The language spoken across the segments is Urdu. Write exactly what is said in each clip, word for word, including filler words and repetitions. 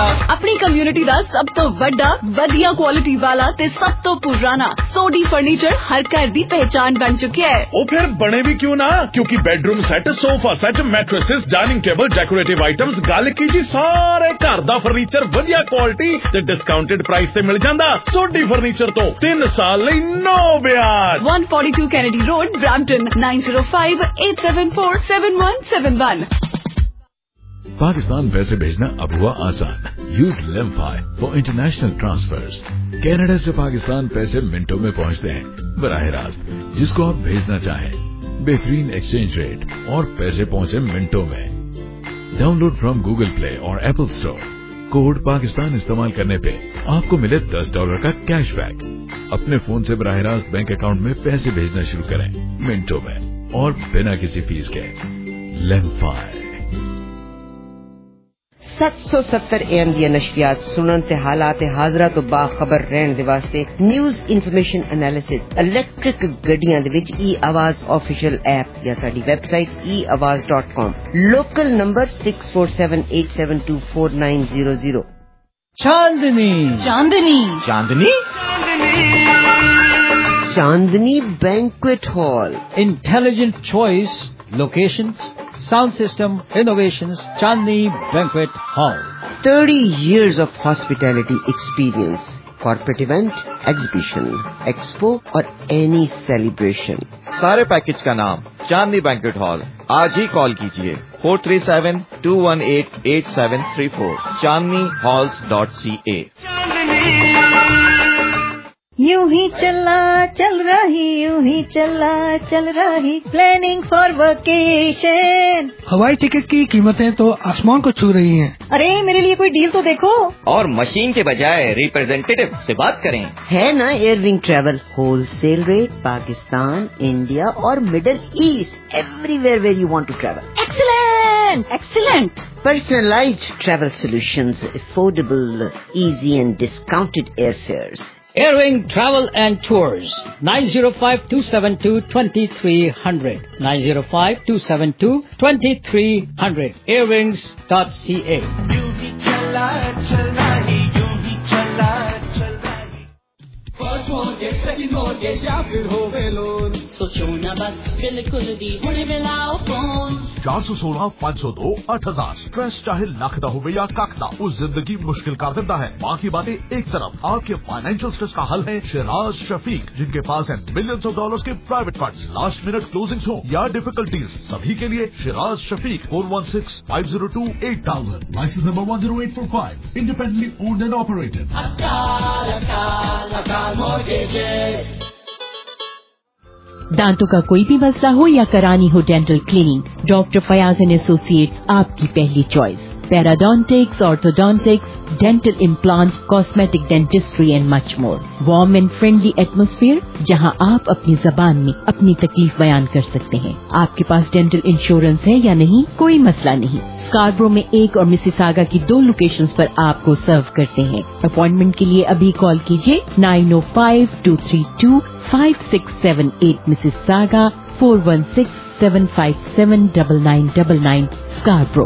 पता। अपनी कम्युनिटी दा सब तो वड्डा वधिया क्वालिटी वाला ते सब तो पुराना सोडी फर्नीचर हर घर दी पहचान बन चुके है। ओ फिर बने भी क्यों ना, क्योंकि bedroom set, sofa set, mattresses, dining table, decorative items, गल की जी सारे घर दा फर्नीचर वधिया क्वालिटी ते डिस्काउंटेड प्राइस ते मिल जांदा। सोडी फर्नीचर तो तीन साल लई नो ब्याज। one forty-two Kennedy Road, Brampton, nine zero five eight seven four seven one seven one। Pakistan पैसे भेजना अब हुआ आसान। Use Lemfi for international transfers. Canada से पाकिस्तान पैसे मिनटों में पहुंचते हैं बराह रास्त जिसको आप भेजना चाहें। बेहतरीन एक्सचेंज रेट और पैसे पहुंचे मिनटों में। डाउनलोड फ्रॉम गूगल प्ले और एप्पल स्टोर। कोड पाकिस्तान इस्तेमाल करने पे आपको मिले दस डॉलर का कैशबैक। अपने फोन से बराह रास्त बैंक अकाउंट में पैसे भेजना शुरू करें मिनटों में और बिना किसी फीस के। लेमफाई। सत्त सौ सत्तर ए एम दी नशरियात सुनन ते हालात हाजरा तो बाखबर रहन दे वास्ते न्यूज़ इन्फॉर्मेशन एनालिसिस इलेक्ट्रिक गड्डियां दे विच ई आवाज ऑफिशियल ऐप या साडी website e Awaz dot com. Local number six four seven eight seven two four nine zero zero. Chandni Chandni Chandni Chandni banquet hall. Intelligent choice, locations, sound system, innovations, Chandni Banquet Hall. thirty years of hospitality experience. Corporate event, exhibition, expo और any celebration. सारे पैकेज का नाम चांदनी बैंक्वेट हॉल। आज ही कॉल कीजिए four three seven two one eight eight seven three four Chandni halls dot C A. यूं ही चला चल रही, यूं ही चला चल रही, प्लानिंग फॉर वेकेशन। हवाई टिकट की कीमतें तो आसमान को छू रही हैं। अरे मेरे लिए कोई डील तो देखो। और मशीन के बजाय रिप्रेजेंटेटिव से बात करें। है ना Airwing travel, wholesale rate, Pakistan, India और middle east, everywhere where you want to travel. Excellent excellent. Personalized travel solutions, affordable, easy and discounted airfares. Airwing Travel and Tours, nine zero five two seven two two three zero zero, nine zero five two seven two two three zero zero, airwings dot c a। सोचो ना बस बिल्कुल भी हुणे मिलाओ फोन। चार सौ सोलह पाँच सौ दो अठ हजार। स्ट्रेस चाहे लख दा होवे या कख दा, वो जिंदगी मुश्किल कर देता है। बाकी बातें एक तरफ, आपके फाइनेंशियल स्ट्रेस का हल है शिराज शफीक, जिनके पास है मिलियंस ऑफ डॉलर्स के private funds. Last minute closings हो या डिफिकल्टीज, सभी के लिए Shiraz Shafiq. Four one six five zero two eight thousand. License number one zero eight four five. Independently owned and operated. दांतों का कोई भी मसला हो या करानी हो dental cleaning, doctor Fayaz and associates आपकी पहली choice. Periodontics, orthodontics, dental implant, cosmetic dentistry and much more. Warm and friendly atmosphere जहां आप अपनी जबान में अपनी तकलीफ बयान कर सकते हैं। आपके पास डेंटल इंश्योरेंस है या नहीं, कोई मसला नहीं। स्कारब्रो में एक और मिसिसागा की दो लोकेशंस पर आपको सर्व करते हैं। अपॉइंटमेंट के लिए अभी कॉल कीजिए nine O five two three two five six seven eight Mississauga, four one six seven five seven double nine double nine Scarborough.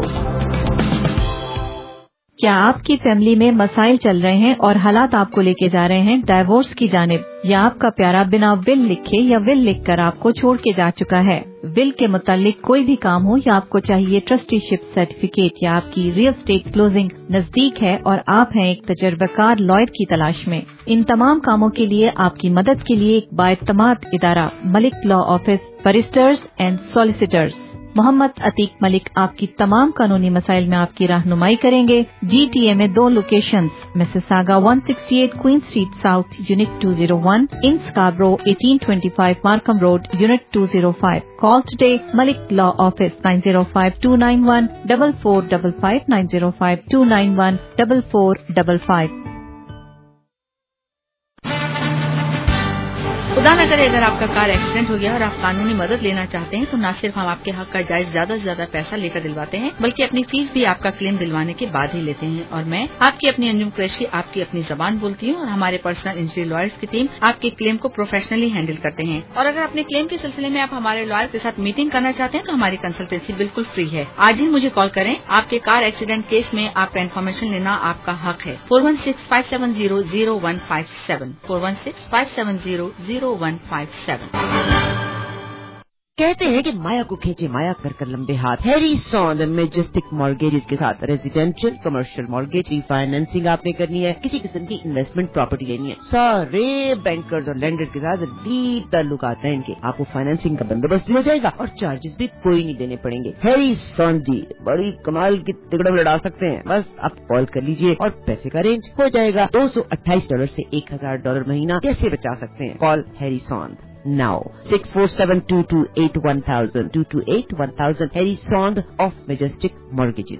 क्या आपकी फैमिली में मसाइल चल रहे हैं और हालात आपको लेके जा रहे हैं डाइवोर्स की जानिब, या आपका प्यारा बिना विल लिखे या विल लिखकर आपको छोड़ के जा चुका है? विल के मुतालिक कोई भी काम हो या आपको चाहिए ट्रस्टीशिप सर्टिफिकेट, या आपकी रियल एस्टेट क्लोजिंग नजदीक है और आप हैं एक तजर्बाकार लॉयर की तलाश में, इन तमाम कामों के लिए आपकी मदद के लिए एक बाएतमाद इदारा Malik law office, barristers and solicitors Mohammad Atiq Malik आपकी तमाम कानूनी मसाइल में आपकी रहनुमाई करेंगे। जीटीए में दो locations, Mississauga one sixty eight Queen street south unit two zero one, in Scarborough eighteen twenty five Markham road unit two zero five. Call today Malik law office nine zero five two nine one double four double five, nine zero five two nine one double four double five. खुदा न करे अगर आपका कार एक्सीडेंट हो गया और आप कानूनी मदद लेना चाहते हैं तो न सिर्फ हम आपके हक का जायज ज्यादा से ज्यादा पैसा लेकर दिलवाते हैं बल्कि अपनी फीस भी आपका क्लेम दिलवाने के बाद ही लेते हैं। और मैं आपकी अपनी अंजुम कुरैशी आपकी अपनी जबान बोलती हूँ और हमारे पर्सनल इंजरी लॉयर्स की टीम आपके क्लेम को प्रोफेशनली हैंडल करते हैं। और अगर अपने क्लेम के सिलसिले में आप हमारे लॉयर के साथ मीटिंग करना चाहते हैं तो हमारी कंसल्टेंसी बिल्कुल फ्री है। आज ही मुझे कॉल करें। आपके कार एक्सीडेंट केस में आपका इन्फॉर्मेशन लेना आपका हक है। Four one six five seven zero zero one five seven four one six five seven zero zero one five seven. कहते हैं कि माया को खींचे माया कर कर लंबे हाथ। हैरी सॉन्द मैजेस्टिक मॉर्गेजेस के साथ रेजिडेंशियल कमर्शियल मॉर्गेज रीफाइनेंसिंग आपने करनी है, किसी किस्म की इन्वेस्टमेंट प्रॉपर्टी लेनी है, सारे बैंकर्स और लेंडर्स के साथ डीप ताल्लुकात हैं इनके। आपको फाइनेंसिंग का बंदोबस्त हो जाएगा और चार्जेस भी कोई नहीं देने पड़ेंगे। हैरी सॉन्द जी बड़ी कमाल की तिकड़म लड़ा सकते हैं। बस आप कॉल कर लीजिए और पैसे का रेंज हो जाएगा। दो सौ अट्ठाईस डॉलर से एक हजार डॉलर महीना कैसे बचा सकते हैं? Call Harry Sond now six four seven two two eight one thousand two two eight one thousand Harry Sond of Majestic Mortgages.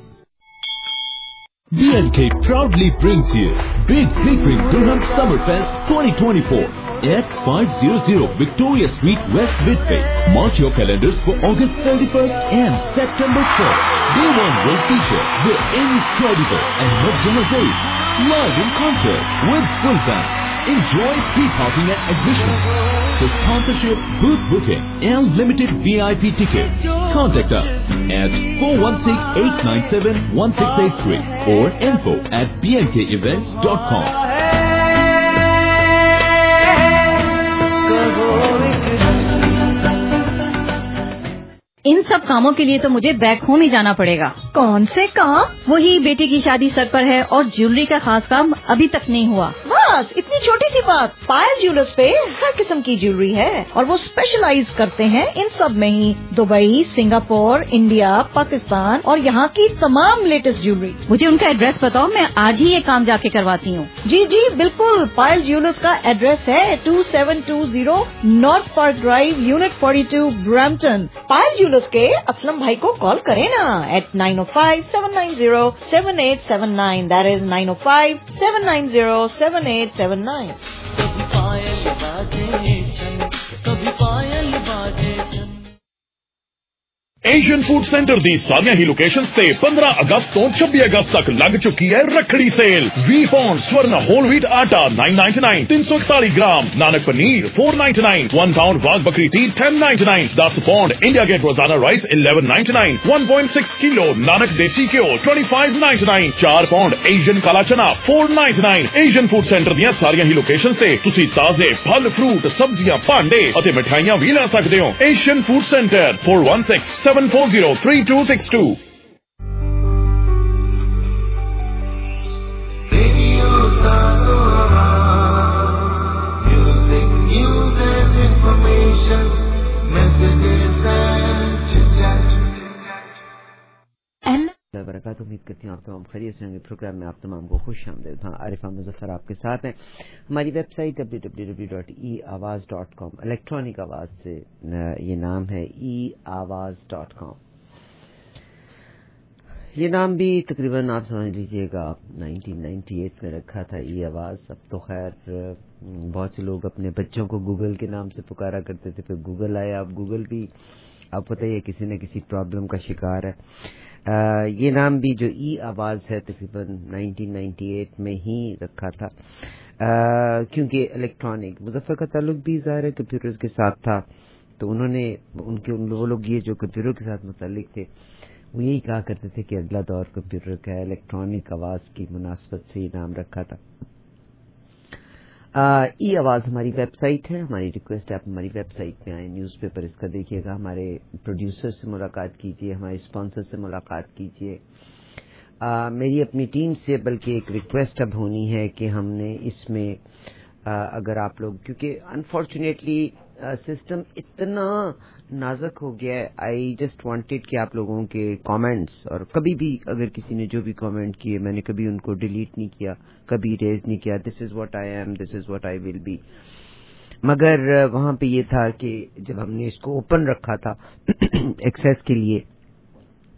B and K proudly brings you Big Bickering Durham Summerfest twenty twenty-four at five hundred Victoria Street, West Midway. Mark your calendars for August thirty-first and September first. Day one will feature the incredible and Navjana Zaid live in concert with full band. Enjoy street hopping and admission. For sponsorship, booth booking, and limited V I P tickets, contact us at four one six eight nine seven one six eight three or info at b n k events dot com. इन सब कामों के लिए तो मुझे बैक होम ही जाना पड़ेगा। कौन से काम? वही बेटी की शादी सर पर है और ज्वेलरी का खास काम अभी तक नहीं हुआ। बस इतनी छोटी सी बात। पायल ज्वेलर्स पे हर किस्म की ज्वेलरी है और वो स्पेशलाइज करते हैं इन सब में ही। दुबई, सिंगापुर, इंडिया, पाकिस्तान और यहाँ की तमाम लेटेस्ट ज्वेलरी। मुझे उनका एड्रेस बताओ, मैं आज ही ये काम जाके करवाती हूँ। जी जी बिल्कुल। पायल ज्वेलर्स का एड्रेस है two seven two zero north park drive, unit forty two, Brampton. Payal jewellers के असलम भाई को कॉल करें ना at nine O five seven nine zero seven eight seven nine. That is nine O five seven nine zero seven eight seven nine. कभी पायल बाजे छन, कभी पायल बाजे छन। एशियन फूड सेंटर दी सारियां ही लोकेशंस ते पंद्रह अगस्त तो छब्बीस अगस्त तक लग चुकी है रखड़ी सेल। वी pound Swarn whole wheat atta nine ninety nine, तीन सौ इकतालीस gram Nanak paneer four ninety nine, one pound Wagh Bakri tea ten ninety nine, दस pound India Gate Rozana rice eleven ninety nine, one point six kilo Nanak desi ghee twenty five ninety nine, चार pound Asian kala chana four ninety nine. Asian food centre ਦੀਆਂ ਸਾਰੀਆਂ ਹੀ ਲੋਕੇਸ਼ਨਸ ਤੇ ਤੁਸੀਂ ਤਾਜ਼ੇ ਫਲ, ਫਰੂਟ, ਸਬਜ਼ੀਆਂ, ਭਾਂਡੇ ਅਤੇ ਮਿਠਾਈਆਂ ਵੀ ਲੈ ਸਕਦੇ ਹੋ। Asian food centre four one six seven four zero three two six two। बरकत उम्मीद करती हूँ आप तमाम खैरियत से होंगे। प्रोग्राम में आप तमाम को खुश आमदीद। हाँ, आरिफा मुजफ्फर आपके साथ हैं। हमारी website W W W dot e Awaz dot com, electronic आवाज़ से ये नाम है, ई आवाज़ डॉट कॉम। ये नाम भी तकरीबन आप समझ लीजिएगा नाइनटीन नाइन्टी एट में रखा था, ई आवाज़। अब तो खैर बहुत से लोग अपने बच्चों को गूगल के नाम से पुकारा करते थे, फिर गूगल आया। अब गूगल भी आप पता ही है किसी न किसी प्रॉब्लम का शिकार है। आ, ये नाम भी जो ई आवाज़ है तकरीबन नाइनटीन नाइन्टी एट में ही रखा था, आ, क्योंकि इलेक्ट्रॉनिक मुजफ्फर का ताल्लुक भी ज़ाहिर है कंप्यूटर्स के साथ था, तो उन्होंने उनके उन वो लोग ये जो कंप्यूटर के साथ मुतल्लिक थे वो यही कहा करते थे कि अगला दौर कंप्यूटर का है। इलेक्ट्रॉनिक आवाज़ की मुनासबत से ये नाम रखा था। ई आवाज़ हमारी वेबसाइट है। हमारी रिक्वेस्ट है आप हमारी वेबसाइट पे आए, न्यूज़पेपर इसका देखिएगा, हमारे प्रोड्यूसर से मुलाकात कीजिए, हमारे स्पॉन्सर से मुलाकात कीजिए। आ, मेरी अपनी टीम से बल्कि एक रिक्वेस्ट अब होनी है कि हमने इसमें आ, अगर आप लोग, क्योंकि अनफॉर्चुनेटली सिस्टम इतना नाजुक हो गया है, आई जस्ट वांटेड कि आप लोगों के कमेंट्स, और कभी भी अगर किसी ने जो भी कमेंट किए मैंने कभी उनको डिलीट नहीं किया, कभी रेज नहीं किया, this is what I am, this is what I will be. मगर वहां पे ये था कि जब हमने इसको ओपन रखा था एक्सेस के लिए,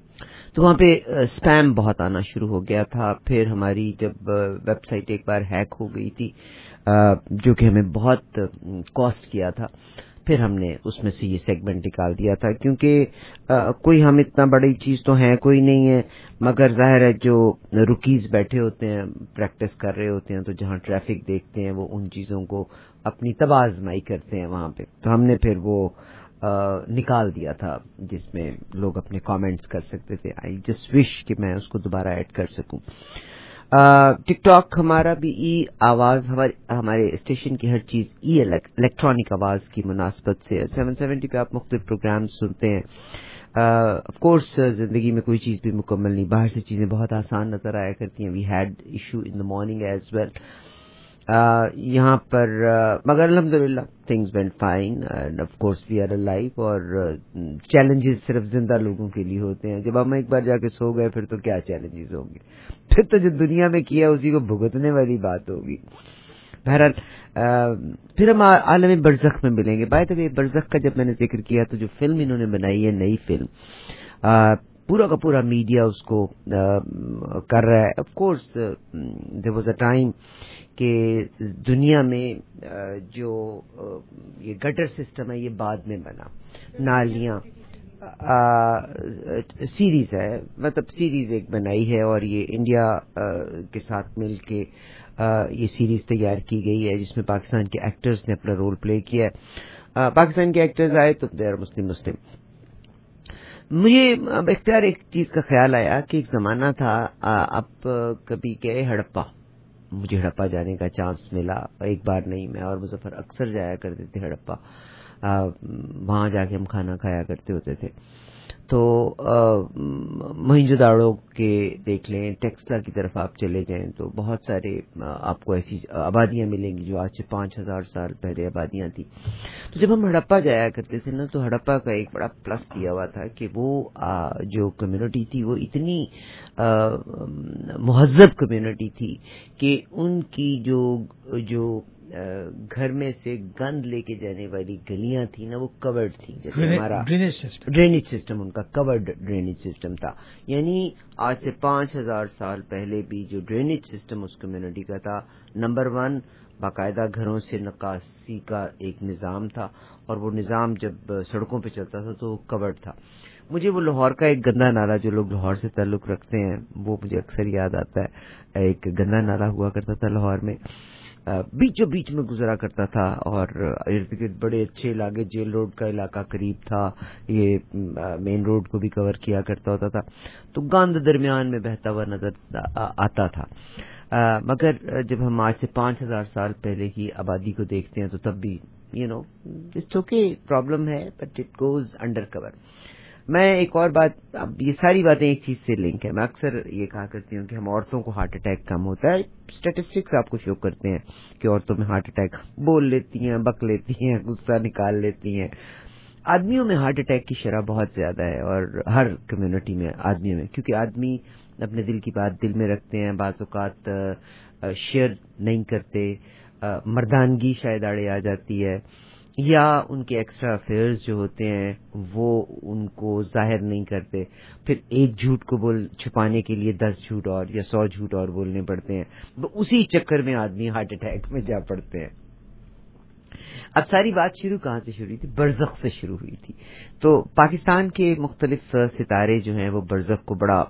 تو وہاں پہ اسپیم بہت آنا شروع ہو گیا تھا. پھر ہماری جب ویب سائٹ ایک بار ہیک ہو گئی تھی جو کہ ہمیں بہت کاسٹ کیا تھا, پھر ہم نے اس میں سے یہ سیگمنٹ نکال دیا تھا, کیونکہ کوئی ہم اتنا بڑی چیز تو ہے کوئی نہیں ہے, مگر ظاہر ہے جو رکیز بیٹھے ہوتے ہیں پریکٹس کر رہے ہوتے ہیں تو جہاں ٹریفک دیکھتے ہیں وہ ان چیزوں کو اپنی تباہ آزمائی کرتے ہیں وہاں پہ. تو ہم نے پھر وہ نکال دیا تھا جس میں لوگ اپنے کامنٹس کر سکتے تھے. آئی جسٹ وش کہ میں اس کو دوبارہ ایڈ کر سکوں. ٹک ٹاک ہمارا بھی ای آواز, ہمارے اسٹیشن کی ہر چیز ای الیکٹرانک آواز کی مناسبت سے سیون سیونٹی پہ آپ مختلف پروگرام سنتے ہیں. آف کورس زندگی میں کوئی چیز بھی مکمل نہیں, باہر سے چیزیں بہت آسان نظر آیا کرتی ہیں. We had issue in the morning as well یہاں پر, مگر الحمدللہ things went fine and of course we are alive. اور چیلنجز صرف زندہ لوگوں کے لیے ہوتے ہیں. جب ہم ایک بار جا کے سو گئے پھر تو کیا چیلنجز ہوں گے, پھر تو جو دنیا میں کیا اسی کو بھگتنے والی بات ہوگی. بہرحال پھر ہم عالم برزخ میں ملیں گے. بائی دا وے برزخ کا جب میں نے ذکر کیا تو جو فلم انہوں نے بنائی ہے, نئی فلم, پورا کا پورا میڈیا اس کو کر رہا ہے. Of course there was a time کہ دنیا میں جو یہ گٹر سسٹم ہے یہ بعد میں بنا, نالیاں سیریز ہے, مطلب سیریز ایک بنائی ہے اور یہ انڈیا کے ساتھ مل کے یہ سیریز تیار کی گئی ہے جس میں پاکستان کے ایکٹرز نے اپنا رول پلے کیا ہے. پاکستان کے ایکٹرز آئے تو دے آر مسلم مسلم. مجھے اب اختیار ایک چیز کا خیال آیا کہ ایک زمانہ تھا, اب کبھی گئے ہڑپا, مجھے ہڑپا جانے کا چانس ملا, ایک بار نہیں, میں اور مظفر اکثر جایا کرتے تھے ہڑپا. وہاں جا کے ہم کھانا کھایا کرتے ہوتے تھے. تو موہنجو داڑو کے دیکھ لیں, ٹیکسلا کی طرف آپ چلے جائیں تو بہت سارے آپ کو ایسی آبادیاں ملیں گی جو آج سے پانچ ہزار سال پہلے آبادیاں تھیں. تو جب ہم ہڑپا جایا کرتے تھے نا تو ہڑپا کا ایک بڑا پلس دیا ہوا تھا کہ وہ جو کمیونٹی تھی وہ اتنی مہذب کمیونٹی تھی کہ ان کی جو جو گھر میں سے گند لے کے جانے والی گلیاں تھیں نا وہ کورڈ تھیں, جیسے ہمارا ڈرینیج سسٹم ڈرینیج سسٹم ان کا کورڈ ڈرینیج سسٹم تھا. یعنی آج سے پانچ ہزار سال پہلے بھی جو ڈرینیج سسٹم اس کمیونٹی کا تھا, نمبر ون باقاعدہ گھروں سے نکاسی کا ایک نظام تھا, اور وہ نظام جب سڑکوں پہ چلتا تھا تو وہ کورڈ تھا. مجھے وہ لاہور کا ایک گندا نالا, جو لوگ لاہور سے تعلق رکھتے ہیں وہ مجھے اکثر یاد آتا ہے. ایک گندا نالا ہوا کرتا تھا لاہور میں, بیچوں بیچ میں گزرا کرتا تھا, اور ارد گرد بڑے اچھے علاقے, جیل روڈ کا علاقہ قریب تھا, یہ مین روڈ کو بھی کور کیا کرتا ہوتا تھا, تو گند درمیان میں بہتا ہوا نظر آتا تھا. مگر جب ہم آج سے پانچ ہزار سال پہلے کی آبادی کو دیکھتے ہیں تو تب بھی you know it's okay, problem ہے but it goes under cover. میں ایک اور بات, اب یہ ساری باتیں ایک چیز سے لنک ہے. میں اکثر یہ کہا کرتی ہوں کہ ہم عورتوں کو ہارٹ اٹیک کم ہوتا ہے. اسٹیٹسٹکس آپ کو شو کرتے ہیں کہ عورتوں میں ہارٹ اٹیک بول لیتی ہیں, بک لیتی ہیں, غصہ نکال لیتی ہیں. آدمیوں میں ہارٹ اٹیک کی شرح بہت زیادہ ہے, اور ہر کمیونٹی میں آدمیوں میں, کیونکہ آدمی اپنے دل کی بات دل میں رکھتے ہیں, بعض اوقات شیئر نہیں کرتے, مردانگی شاید آڑے آ جاتی ہے, یا ان کے ایکسٹرا افیئرز جو ہوتے ہیں وہ ان کو ظاہر نہیں کرتے. پھر ایک جھوٹ کو بول چھپانے کے لیے دس جھوٹ اور یا سو جھوٹ اور بولنے پڑتے ہیں. اسی چکر میں آدمی ہارٹ اٹیک میں جا پڑتے ہیں. اب ساری بات شروع کہاں سے شروع ہوئی تھی؟ برزخ سے شروع ہوئی تھی. تو پاکستان کے مختلف ستارے جو ہیں وہ برزخ کو بڑا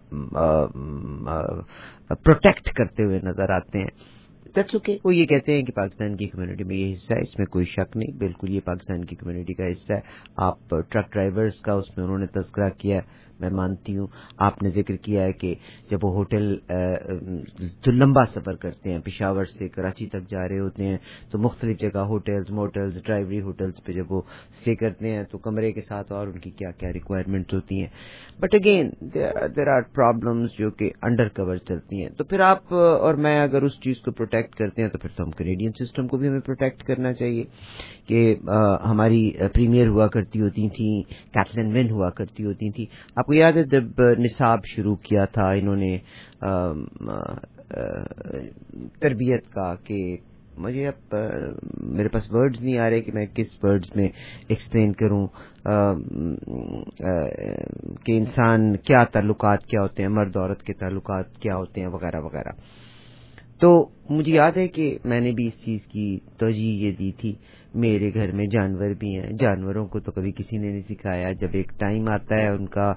پروٹیکٹ کرتے ہوئے نظر آتے ہیں. That's okay. وہ یہ کہتے ہیں کہ پاکستان کی کمیونٹی میں یہ حصہ ہے, اس میں کوئی شک نہیں, بالکل یہ پاکستان کی کمیونٹی کا حصہ ہے. آپ ٹرک ڈرائیورز کا اس میں انہوں نے تذکرہ کیا, میں مانتی ہوں. آپ نے ذکر کیا ہے کہ جب وہ ہوٹل تو لمبا سفر کرتے ہیں, پشاور سے کراچی تک جا رہے ہوتے ہیں, تو مختلف جگہ ہوٹلز, موٹلز, ڈرائیوری ہوٹلز پہ جب وہ اسٹے کرتے ہیں تو کمرے کے ساتھ اور ان کی کیا کیا ریکوائرمنٹس ہوتی ہیں. But again there are problems جو کہ انڈر کور چلتی ہیں. تو پھر آپ اور میں اگر اس چیز کو پروٹیکٹ کرتے ہیں تو پھر تو ہم کینیڈین سسٹم کو بھی ہمیں پروٹیکٹ کرنا چاہیے. کہ ہماری پریمیئر ہوا کرتی ہوتی تھیں, کیتھلین ون ہوا کرتی ہوتی تھیں. آپ کو یاد ہے جب نصاب شروع کیا تھا انہوں نے تربیت کا کہ مجھے اب میرے پاس ورڈز نہیں آ رہے کہ میں کس ورڈز میں ایکسپلین کروں کہ انسان کیا تعلقات کیا ہوتے ہیں، مرد عورت کے تعلقات کیا ہوتے ہیں وغیرہ وغیرہ. تو مجھے یاد ہے کہ میں نے بھی اس چیز کی توجہ یہ دی تھی. میرے گھر میں جانور بھی ہیں، جانوروں کو تو کبھی کسی نے نہیں سکھایا. جب ایک ٹائم آتا ہے ان کا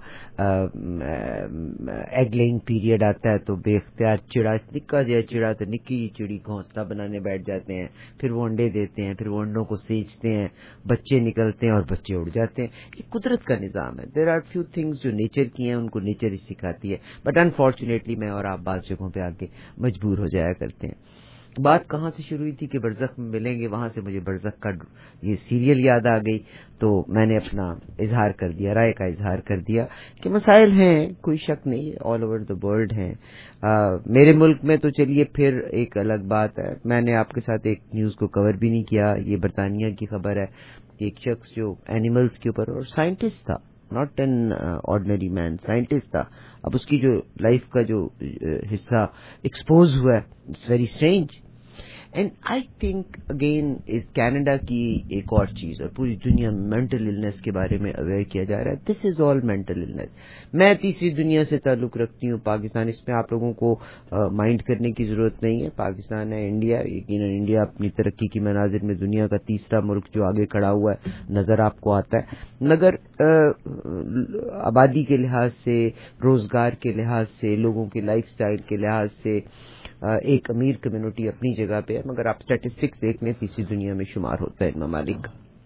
ایگ لیئنگ پیریڈ آتا ہے تو بے اختیار چڑا، نکا جائے چڑا تو نکی چڑی گھونسلہ بنانے بیٹھ جاتے ہیں، پھر وہ انڈے دیتے ہیں، پھر وہ انڈوں کو سینچتے ہیں، بچے نکلتے ہیں اور بچے اڑ جاتے ہیں. یہ قدرت کا نظام ہے. دیر آر فیو تھنگس جو نیچر کی ہیں، ان کو نیچر ہی سکھاتی ہے. بٹ انفارچونیٹلی میں اور آپ بعض جگہوں پہ آ کے مجبور ہو جایا کرتے ہیں. بات کہاں سے شروع ہوئی تھی کہ برزخ میں ملیں گے، وہاں سے مجھے برزخ کا یہ سیریل یاد آ گئی تو میں نے اپنا اظہار کر دیا، رائے کا اظہار کر دیا کہ مسائل ہیں، کوئی شک نہیں، آل اوور دا ورلڈ ہیں. میرے ملک میں تو چلیے پھر ایک الگ بات ہے. میں نے آپ کے ساتھ ایک نیوز کو کور بھی نہیں کیا. یہ برطانیہ کی خبر ہے. ایک شخص جو اینیملز کے اوپر، اور سائنٹسٹ تھا، not an ordinary man, scientist تھا. اب اس کی جو لائف کا جو حصہ ایکسپوز ہوا ہے، it's very strange. And I think again اس کینیڈا کی ایک اور چیز، اور پوری دنیا میں مینٹل النس کے بارے میں اویئر کیا جا رہا ہے. This is all mental illness. میں تیسری دنیا سے تعلق رکھتی ہوں، پاکستان، اس میں آپ لوگوں کو مائنڈ کرنے کی ضرورت نہیں ہے. پاکستان ہے، انڈیا، یقیناً انڈیا اپنی ترقی کی مناظر میں دنیا کا تیسرا ملک جو آگے کھڑا ہوا ہے نظر آپ کو آتا ہے. مگر آبادی کے لحاظ سے، روزگار کے لحاظ سے، لوگوں کے لائف سٹائل کے لحاظ سے ایک امیر کمیونٹی اپنی جگہ پہ ہے. مگر آپ اسٹیٹسٹکس دیکھ لیں، تیسری دنیا میں شمار ہوتا ہے ان ممالک.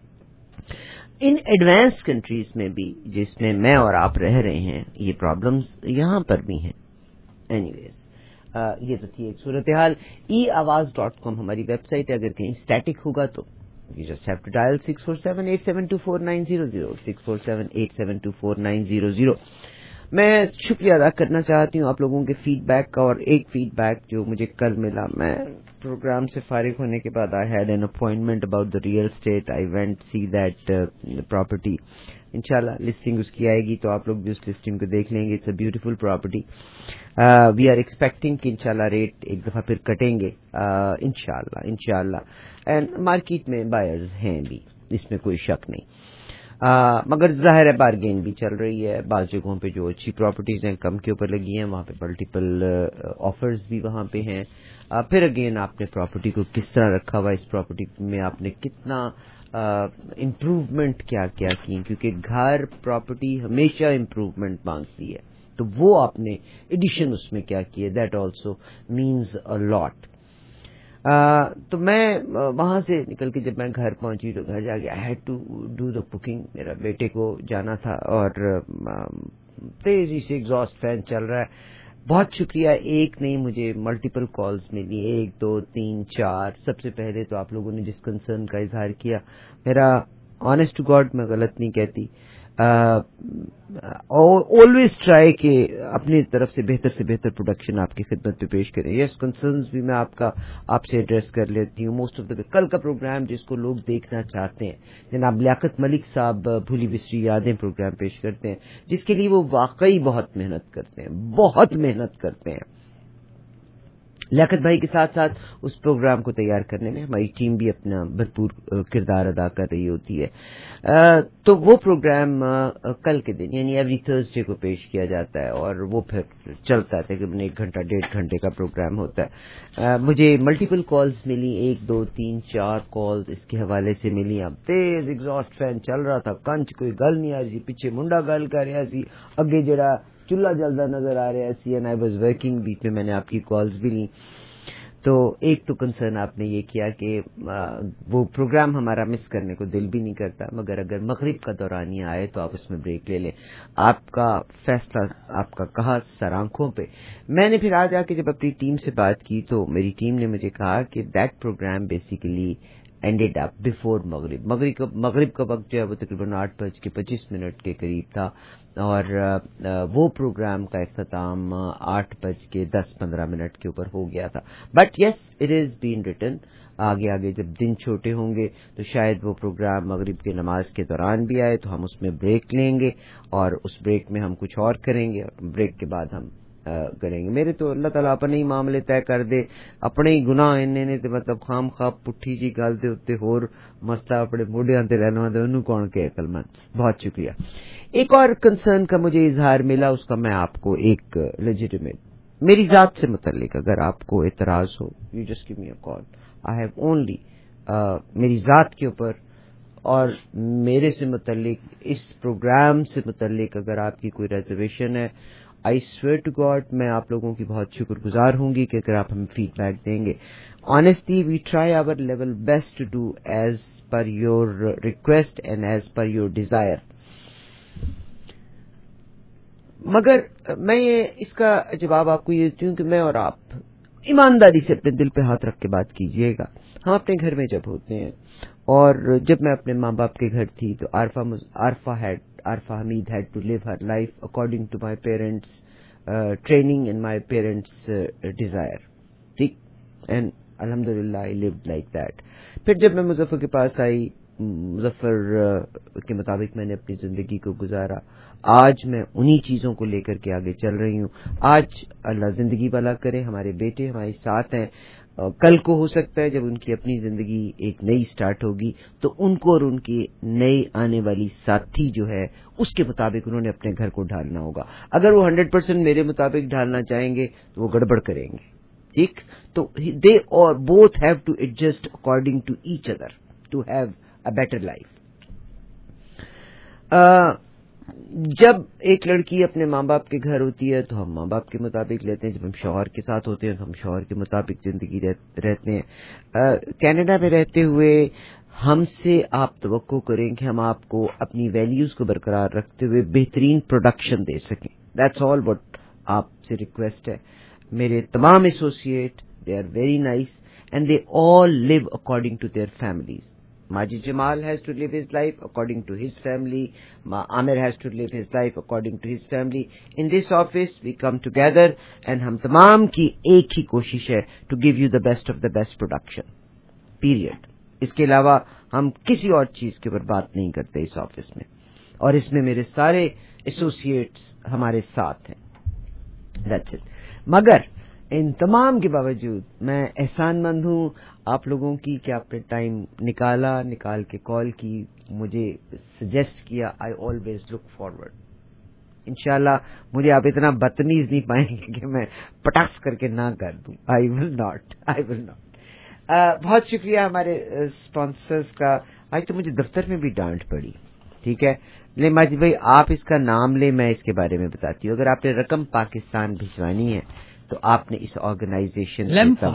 ان ایڈوانس کنٹریز میں بھی جس میں میں اور آپ رہ رہے ہیں، یہ پرابلمز یہاں پر بھی ہیں. اینی ویز یہ تو تھی ایک صورتحال. ای آواز ڈاٹ کام ہماری ویب سائٹ ہے. اگر کہیں اسٹیٹک ہوگا تو you just have to dial six four seven eight seven two four nine zero zero six four seven eight seven two four nine zero zero. میں شکریہ ادا کرنا چاہتی ہوں آپ لوگوں کے فیڈ بیک کا. اور ایک فیڈ بیک جو مجھے کل ملا، میں پروگرام سے فارغ ہونے کے بعد I had an appointment about the real estate. I went see that property. انشاءاللہ لسٹنگ اس کی آئے گی تو آپ لوگ بھی اس لسٹنگ کو دیکھ لیں گے. It's a beautiful property. We are expecting کہ انشاءاللہ ریٹ ایک دفعہ پھر کٹیں گے انشاءاللہ انشاءاللہ. اینڈ مارکیٹ میں بائرز ہیں بھی، اس میں کوئی شک نہیں. آ, مگر ظاہر ہے بارگین بھی چل رہی ہے. بعض جگہوں پہ جو اچھی پراپرٹیز ہیں کم کے اوپر لگی ہیں، وہاں پہ ملٹیپل آفرز بھی وہاں پہ ہیں. آ, پھر اگین آپ نے پراپرٹی کو کس طرح رکھا ہوا، اس پراپرٹی میں آپ نے کتنا امپروومنٹ کیا کیا کی، کیونکہ گھر پراپرٹی ہمیشہ امپروومنٹ مانگتی ہے. تو وہ آپ نے ایڈیشن اس میں کیا کی ہے، that also means a lot. Uh, تو میں وہاں سے نکل کے جب میں گھر پہنچی تو گھر جا کے I had to do the cooking. میرا بیٹے کو جانا تھا اور تیزی سے ایگزاسٹ فین چل رہا ہے. بہت شکریہ. ایک نہیں، مجھے ملٹیپل کالز ملی، ایک دو تین چار. سب سے پہلے تو آپ لوگوں نے جس کنسرن کا اظہار کیا، میرا آنیسٹ ٹو گاڈ میں غلط نہیں کہتی، آلویز ٹرائی کہ اپنی طرف سے بہتر سے بہتر پروڈکشن آپ کی خدمت پہ پیش کریں. یس کنسرنز بھی میں آپ کا آپ سے ایڈریس کر لیتی ہوں. موسٹ آف دا کل کا پروگرام جس کو لوگ دیکھنا چاہتے ہیں، جناب لیاقت ملک صاحب بھولی بسری یادیں پروگرام پیش کرتے ہیں، جس کے لیے وہ واقعی بہت محنت کرتے ہیں، بہت محنت کرتے ہیں. لیاقت بھائی کے ساتھ ساتھ اس پروگرام کو تیار کرنے میں ہماری ٹیم بھی اپنا بھرپور کردار ادا کر رہی ہوتی ہے. تو وہ پروگرام کل کے دن یعنی ایوری تھرسڈے کو پیش کیا جاتا ہے اور وہ پھر چلتا ہے، تقریباً ایک گھنٹہ ڈیڑھ گھنٹے کا پروگرام ہوتا ہے. مجھے ملٹیپل کالز ملی، ایک دو تین چار کالز اس کے حوالے سے ملی. اب تیز ایگزاسٹ فین چل رہا تھا، کنچ کوئی گل نہیں آ رہی، پیچھے منڈا گل کر رہا سی، اگے جڑا چولہا جلدا نظر آ رہا سی. اینڈ آئی واز ورکنگ، بیچ میں میں نے آپ کی کالز بھی لی. تو ایک تو کنسرن آپ نے یہ کیا کہ وہ پروگرام ہمارا مس کرنے کو دل بھی نہیں کرتا، مگر اگر مغرب کا دورانیہ آئے تو آپ اس میں بریک لے لیں. آپ کا فیصلہ، آپ کا کہا سر آنکھوں پہ. میں نے پھر آج آ کے جب اپنی ٹیم سے بات کی تو میری ٹیم نے مجھے کہا کہ that program basically ended up before مغرب. مغرب کا مغرب کا وقت جو ہے وہ تقریباً آٹھ بج کے پچیس منٹ کے قریب تھا، اور وہ پروگرام کا اختتام آٹھ بج کے دس پندرہ منٹ کے اوپر ہو گیا تھا. But yes it is been written. آگے آگے جب دن چھوٹے ہوں گے تو شاید وہ پروگرام مغرب کی نماز کے دوران بھی آئے تو ہم اس میں بریک لیں گے اور اس بریک میں ہم کچھ اور کریں گے. بریک کے بعد ہم کریں گے. میرے تو اللہ تعالیٰ اپنے ہی معاملے طے کر دے, اپنے ہی گناہ اننے نے تے مطلب خام خواب پٹھی جی گل دے اتنے ہور مسئلہ اپنے موڈیاں تے رہنا دے انہوں کون کہ عقل مند. بہت شکریہ. ایک اور کنسرن کا مجھے اظہار ملا, اس کا میں آپ کو ایک لیجیٹیمیٹ میری ذات سے متعلق اگر آپ کو اعتراض ہو, you just give me a call. I have only میری ذات کے اوپر اور میرے سے متعلق اس پروگرام سے متعلق اگر آپ کی کوئی ریزرویشن ہے, آئی سویئر ٹو گاڈ میں آپ لوگوں کی بہت شکر گزار ہوں گی کہ اگر آپ ہمیں فیڈ بیک دیں گے. Honestly we try our level best to do as per your request and as per your desire. مگر میں یہ اس کا جواب آپ کو یہ دیتی ہوں کہ میں اور آپ ایمانداری سے اپنے دل پہ ہاتھ رکھ کے بات کیجئے گا. ہم اپنے گھر میں جب ہوتے ہیں, اور جب میں اپنے ماں باپ کے گھر تھی تو Arifa Arifa had Arifa Hamid had to live her life according to my parents training and my parents desire. ٹھیک, اینڈ الحمد للہ آئی لیوڈ لائک دیٹ. پھر جب میں مظفر کے پاس آئی, مظفر کے مطابق میں نے اپنی زندگی کو گزارا. آج میں انہی چیزوں کو لے کر کے آگے چل رہی ہوں. آج اللہ زندگی بھلا کرے, ہمارے بیٹے ہمارے ساتھ ہیں. کل کو ہو سکتا ہے جب ان کی اپنی زندگی ایک نئی سٹارٹ ہوگی تو ان کو اور ان کی نئی آنے والی ساتھی جو ہے اس کے مطابق انہوں نے اپنے گھر کو ڈھالنا ہوگا. اگر وہ ہنڈریڈ پرسینٹ میرے مطابق ڈھالنا چاہیں گے تو وہ گڑبڑ کریں گے. ٹھیک, تو دے اور both have to adjust according to each other to have a better life. جب ایک لڑکی اپنے ماں باپ کے گھر ہوتی ہے تو ہم ماں باپ کے مطابق لیتے ہیں, جب ہم شوہر کے ساتھ ہوتے ہیں تو ہم شوہر کے مطابق زندگی رہتے ہیں. کینیڈا میں رہتے ہوئے ہم سے آپ توقع کریں کہ ہم آپ کو اپنی ویلیوز کو برقرار رکھتے ہوئے بہترین پروڈکشن دے سکیں. دیٹس آل وٹ آپ سے ریکویسٹ ہے. میرے تمام associate they are very nice and they all live according to their families. Majid Jamal has to live his life according to his family. Ma Amir has to live his life according to his family. In this office, we come together and hum tamam ki ek hi koshish hai to give you the best of the best production. Period. اس کے علاوہ ہم کسی اور چیز کے اوپر بات نہیں کرتے اس آفس میں, اور اس میں میرے سارے ایسوسیٹس ہمارے ساتھ ہیں. That's it. مگر ان تمام کے باوجود میں احسان مند ہوں آپ لوگوں کی کہ آپ نے ٹائم نکالا, نکال کے کال کی, مجھے سجیسٹ کیا. I always look forward. انشاءاللہ مجھے آپ اتنا بدتمیز نہیں پائیں گے کہ میں پٹاخ کر کے نہ کر دوں. آئی will not I will not بہت شکریہ ہمارے اسپانسرز کا. آج تو مجھے دفتر میں بھی ڈانٹ پڑی. ٹھیک ہے, لے ماجد بھائی آپ اس کا نام لے, میں اس کے بارے میں بتاتی ہوں. اگر آپ نے رقم پاکستان بھجوانی ہے تو آپ نے اس organization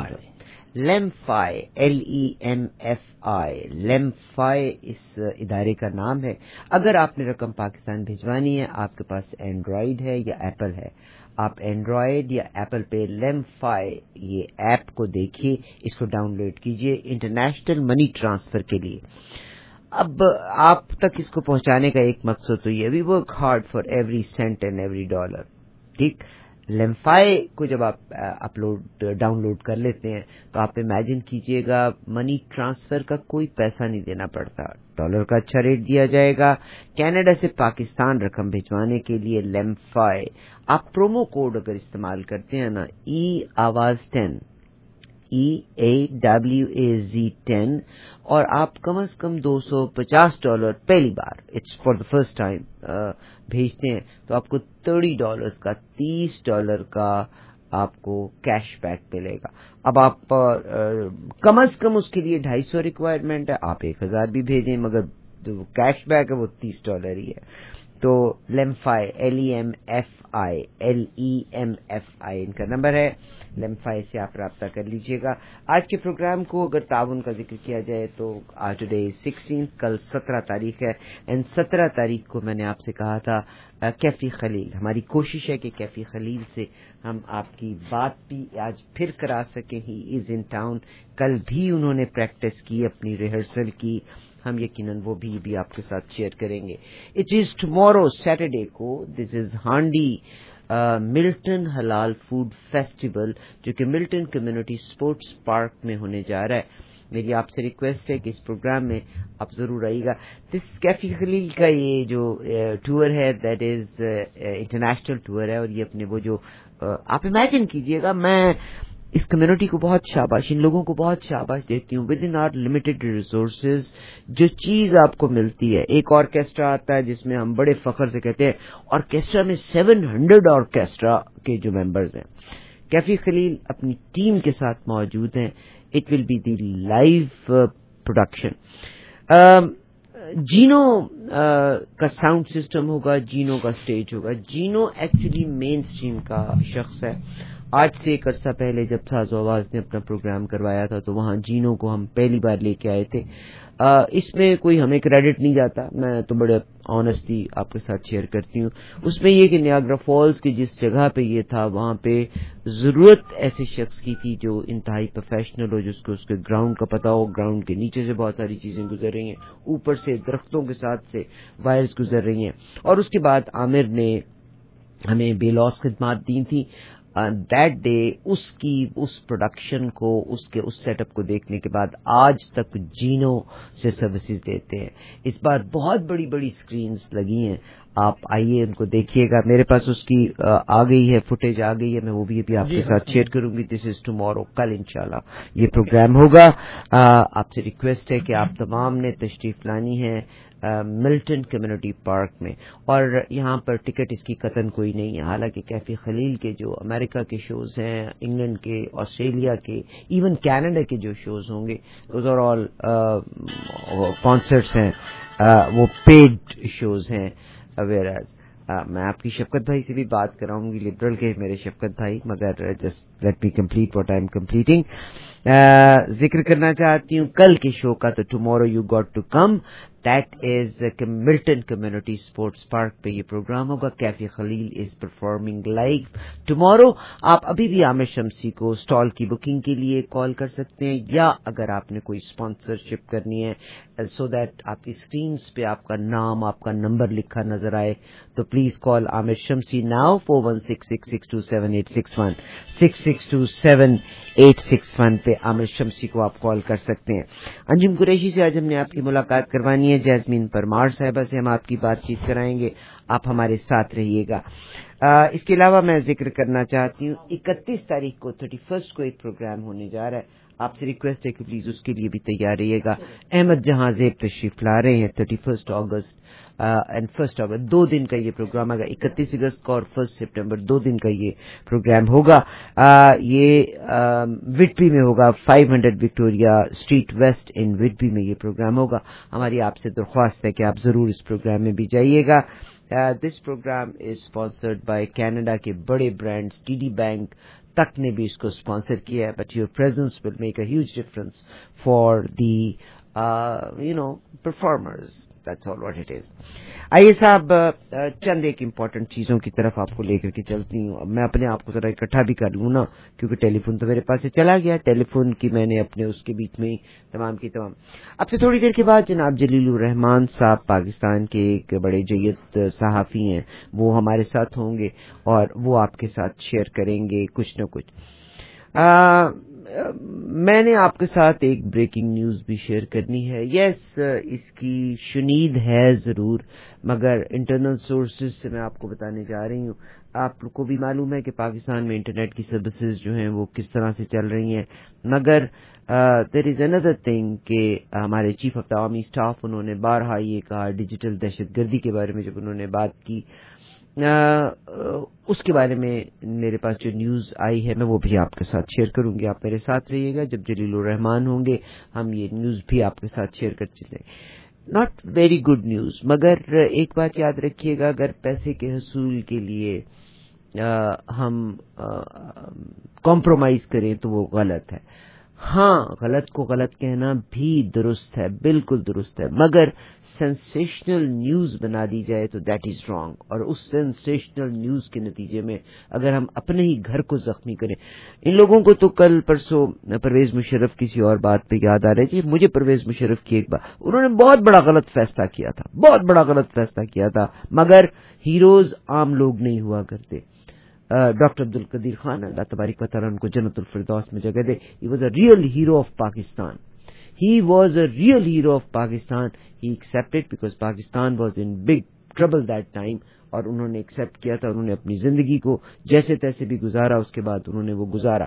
Lemfi L E M F I Lemfi اس ادارے کا نام ہے. اگر آپ نے رقم پاکستان بھجوانی ہے, آپ کے پاس اینڈرائیڈ ہے یا ایپل ہے, آپ اینڈرائیڈ یا ایپل پہ لیمفائی یہ ایپ کو دیکھیے, اس کو ڈاؤن لوڈ کیجیے انٹرنیشنل منی ٹرانسفر کے لیے. اب آپ تک اس کو پہنچانے کا ایک مقصد تو یہ, we work hard for every cent and every dollar. ٹھیک, لیمفائی کو جب آپ اپلوڈ ڈاؤن لوڈ کر لیتے ہیں تو آپ امیجن کیجئے گا منی ٹرانسفر کا کوئی پیسہ نہیں دینا پڑتا, ڈالر کا اچھا ریٹ دیا جائے گا. کینیڈا سے پاکستان رقم بھجوانے کے لیے لیمفائی آپ پرومو کوڈ اگر استعمال کرتے ہیں نا, e Awaz ten, e A W A Z ten, اور آپ کم از کم دو سو پچاس ڈالر پہلی بار it's for the first time بھیجتے ہیں تو آپ کو تھرٹی ڈالرز کا تیس ڈالر کا آپ کو کیش بیک ملے گا. اب آپ کم از کم اس کے لیے ڈھائی سو ریکوائرمنٹ ہے, آپ ایک ہزار بھی بھیجیں مگر جو کیش بیک ہے وہ تیس ڈالر ہی ہے. تو Lemfi L E M F I L E M F I ان کا نمبر ہے. لیمفائی سے آپ رابطہ کر لیجئے گا. آج کے پروگرام کو اگر تعاون کا ذکر کیا جائے تو آج ٹوڈے سکسٹین, کل سترہ تاریخ ہے, اینڈ سترہ تاریخ کو میں نے آپ سے کہا تھا کیفی خلیل, ہماری کوشش ہے کہ کیفی خلیل سے ہم آپ کی بات بھی آج پھر کرا سکیں. He is in town. کل بھی انہوں نے پریکٹس کی, اپنی ریہرسل کی, ہم یقیناً وہ بھی بھی آپ کے ساتھ شیئر کریں گے. اٹ از ٹمورو سیٹرڈے کو, دس از ہانڈی ملٹن حلال فوڈ فیسٹیول جو کہ ملٹن کمیونٹی اسپورٹس پارک میں ہونے جا رہا ہے. میری آپ سے ریکویسٹ ہے کہ اس پروگرام میں آپ ضرور آئیے گا. دس کیفی خلیل کا یہ جو ٹور ہے دیٹ از انٹرنیشنل ٹور ہے, اور یہ اپنے وہ جو آپ امیجن کیجئے گا, میں اس کمیونٹی کو بہت شاباش, ان لوگوں کو بہت شاباش دیتی ہوں. Within our limited resources جو چیز آپ کو ملتی ہے, ایک آرکیسٹرا آتا ہے جس میں ہم بڑے فخر سے کہتے ہیں آرکیسٹرا میں سیون ہنڈریڈ آرکیسٹرا کے جو ممبرز ہیں. کیفی خلیل اپنی ٹیم کے ساتھ موجود ہیں. It will be the live production. جینو کا ساؤنڈ سسٹم ہوگا, جینو کا اسٹیج ہوگا. جینو ایکچولی مین اسٹریم کا شخص ہے. آج سے ایک عرصہ پہلے جب ساز و آواز نے اپنا پروگرام کروایا تھا تو وہاں جینو کو ہم پہلی بار لے کے آئے تھے. اس میں کوئی ہمیں کریڈٹ نہیں جاتا, میں تو بڑے آنیسٹی آپ کے ساتھ شیئر کرتی ہوں. اس میں یہ کہ نیاگرا فالز کی جس جگہ پہ یہ تھا وہاں پہ ضرورت ایسے شخص کی تھی جو انتہائی پروفیشنل ہو, جس کو اس کے گراؤنڈ کا پتا ہو. گراؤنڈ کے نیچے سے بہت ساری چیزیں گزر رہی ہیں, اوپر سے درختوں کے ساتھ سے وائرز گزر رہی ہیں. اور اس کے بعد عامر نے ہمیں بے لوس خدمات دی تھی. دیٹ ڈے اس کی اس پروڈکشن کو, اس کے اس سیٹ اپ کو دیکھنے کے بعد آج تک جینو سے سروسز دیتے ہیں. اس بار بہت بڑی بڑی اسکرینز لگی ہیں, آپ آئیے ان کو دیکھیے گا. میرے پاس اس کی آ گئی ہے, فوٹیج آ گئی ہے, میں وہ بھی ابھی آپ کے ساتھ شیئر کروں گی. دس از ٹمورو, کل انشاءاللہ یہ پروگرام ہوگا. آپ سے ریکویسٹ ہے کہ آپ تمام نے تشریف لانی ہے ملٹن کمیونٹی پارک میں, اور یہاں پر ٹکٹ اس کی قطن کوئی نہیں ہے. حالانکہ کیفی خلیل کے جو امریکہ کے شوز ہیں, انگلینڈ کے, آسٹریلیا کے, ایون کینیڈا کے جو شوز ہوں گے, دوز آر آل کانسرٹس ہیں, وہ پیڈ شوز ہیں. ویئرز میں آپ کی شفقت بھائی سے بھی بات کراؤں گی, لبرل کے میرے شفقت بھائی, مگر just let me complete what I am completing. ذکر کرنا چاہتی ہوں کل کے شو کا, تو tomorrow you got to come, that is Milton community sports park پہ یہ پروگرام ہوگا. Kaifi Khalil is performing live tomorrow. آپ ابھی بھی عامر شمسی کو اسٹال کی بکنگ کے لیے کال کر سکتے ہیں, یا اگر آپ نے کوئی اسپانسرشپ کرنی ہے سو دیٹ آپ کی اسکرینس پہ آپ کا نام, آپ کا نمبر لکھا نظر آئے, تو please call Aamir Shamsi now four one six six six two seven eight six one six six two seven eight six one پہ عامر شمسی کو آپ کال کر سکتے ہیں. انجم قریشی سے آج ہم نے آپ کی ملاقات کروانی ہے. جیسمین پرمار صاحبہ سے ہم آپ کی بات چیت کرائیں گے, آپ ہمارے ساتھ رہیے گا. آ, اس کے علاوہ میں ذکر کرنا چاہتی ہوں اکتیس تاریخ کو تھرٹی فرسٹ کو ایک پروگرام ہونے جا رہا ہے. آپ سے ریکویسٹ ہے کہ پلیز اس کے لیے بھی تیار رہیے گا. احمد جہاں زیب تشریف لا رہے ہیں thirty first August and first August, دو دن کا یہ پروگرام ہوگا. اکتیس اگست کو اور فرسٹ سپٹمبر, دو دن کا یہ پروگرام ہوگا. آ, یہ وڈبی میں ہوگا, five hundred Victoria street west in Whitby میں یہ پروگرام ہوگا. ہماری آپ سے درخواست ہے کہ آپ ضرور اس پروگرام میں بھی جائیے گا. This programme is sponsored by Canada کے بڑے برانڈز, ٹی ڈی بینک تک نے بھی اس کو اسپانسر کیا ہے. But your presence will make a huge difference for the you know performers. That's all what it is. آئیے صاحب, چند ایک امپورٹنٹ چیزوں کی طرف آپ کو لے کر کے چلتی ہوں. اب میں اپنے آپ کو ذرا اکٹھا بھی کر لوں نا, کیونکہ ٹیلی فون تو میرے پاس سے چلا گیا. ٹیلی فون کی میں نے اپنے اس کے بیچ میں ہی تمام کی تمام. اب سے تھوڑی دیر کے بعد جناب جلیل الرحمان صاحب, پاکستان کے ایک بڑے جید صحافی ہیں, وہ ہمارے ساتھ ہوں گے اور وہ آپ کے ساتھ شیئر کریں گے کچھ نہ کچھ. آ, میں نے آپ کے ساتھ ایک بریکنگ نیوز بھی شیئر کرنی ہے. یس, اس کی شنید ہے ضرور, مگر انٹرنل سورسز سے میں آپ کو بتانے جا رہی ہوں. آپ کو بھی معلوم ہے کہ پاکستان میں انٹرنیٹ کی سروسز جو ہیں وہ کس طرح سے چل رہی ہیں, مگر دیر از اندر تھنگ کہ ہمارے chief of the army staff, انہوں نے بارہا یہ کہا ڈیجیٹل دہشت گردی کے بارے میں جب انہوں نے بات کی, اس کے بارے میں میرے پاس جو نیوز آئی ہے میں وہ بھی آپ کے ساتھ شیئر کروں گی. آپ میرے ساتھ رہیے گا, جب جلیل الرحمان ہوں گے ہم یہ نیوز بھی آپ کے ساتھ شیئر کر چلیں. ناٹ ویری گڈ نیوز, مگر ایک بات یاد رکھیے گا, اگر پیسے کے حصول کے لیے ہم کمپرومائز کریں تو وہ غلط ہے. ہاں, غلط کو غلط کہنا بھی درست ہے, بالکل درست ہے, مگر سینسیشنل نیوز بنا دی جائے تو دیٹ از رانگ. اور اس سینسیشنل نیوز کے نتیجے میں اگر ہم اپنے ہی گھر کو زخمی کریں, ان لوگوں کو تو کل پرسوں پرویز مشرف کسی اور بات پہ یاد آ رہی تھی. مجھے پرویز مشرف کی ایک بات, انہوں نے بہت بڑا غلط فیصلہ کیا تھا, بہت بڑا غلط فیصلہ کیا تھا, مگر ہیروز عام لوگ نہیں ہوا کرتے. ڈاکٹر عبد القدیر خان, اللہ تبارک و تعالیٰ ان کو جنت الفردوس میں جگہ دے, he was a real hero of Pakistan. He was a real hero of Pakistan. He accepted because Pakistan was in big trouble that time. اور انہوں نے ایکسیپٹ کیا تھا, انہوں نے اپنی زندگی کو جیسے تیسے بھی گزارا, اس کے بعد انہوں نے وہ گزارا.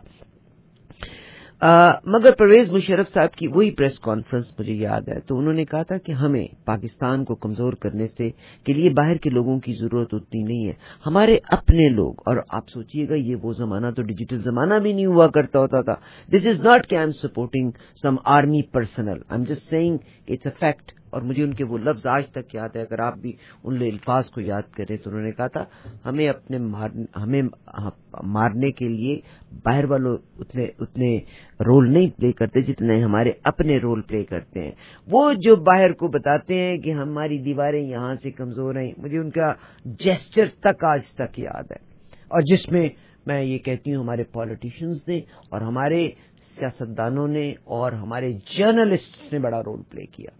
آ, مگر پرویز مشرف صاحب کی وہی پریس کانفرنس مجھے یاد ہے, تو انہوں نے کہا تھا کہ ہمیں پاکستان کو کمزور کرنے سے کے لیے باہر کے لوگوں کی ضرورت اتنی نہیں ہے, ہمارے اپنے لوگ. اور آپ سوچئے گا یہ وہ زمانہ تو ڈیجیٹل زمانہ بھی نہیں ہوا کرتا ہوتا تھا. دس از ناٹ کہ I am supporting some army personnel, I am just saying it's a fact. اور مجھے ان کے وہ لفظ آج تک یاد ہے, اگر آپ بھی ان الفاظ کو یاد کریں تو انہوں نے کہا تھا ہمیں اپنے ہمیں مارنے کے لیے باہر والوں اتنے اتنے رول نہیں پلے کرتے جتنے ہمارے اپنے رول پلے کرتے ہیں. وہ جو باہر کو بتاتے ہیں کہ ہماری دیواریں یہاں سے کمزور ہیں, مجھے ان کا جیسچر تک آج تک یاد ہے, اور جس میں میں یہ کہتی ہوں ہمارے پالیٹیشینز نے اور ہمارے سیاستدانوں نے اور ہمارے جرنلسٹ نے بڑا رول پلے کیا.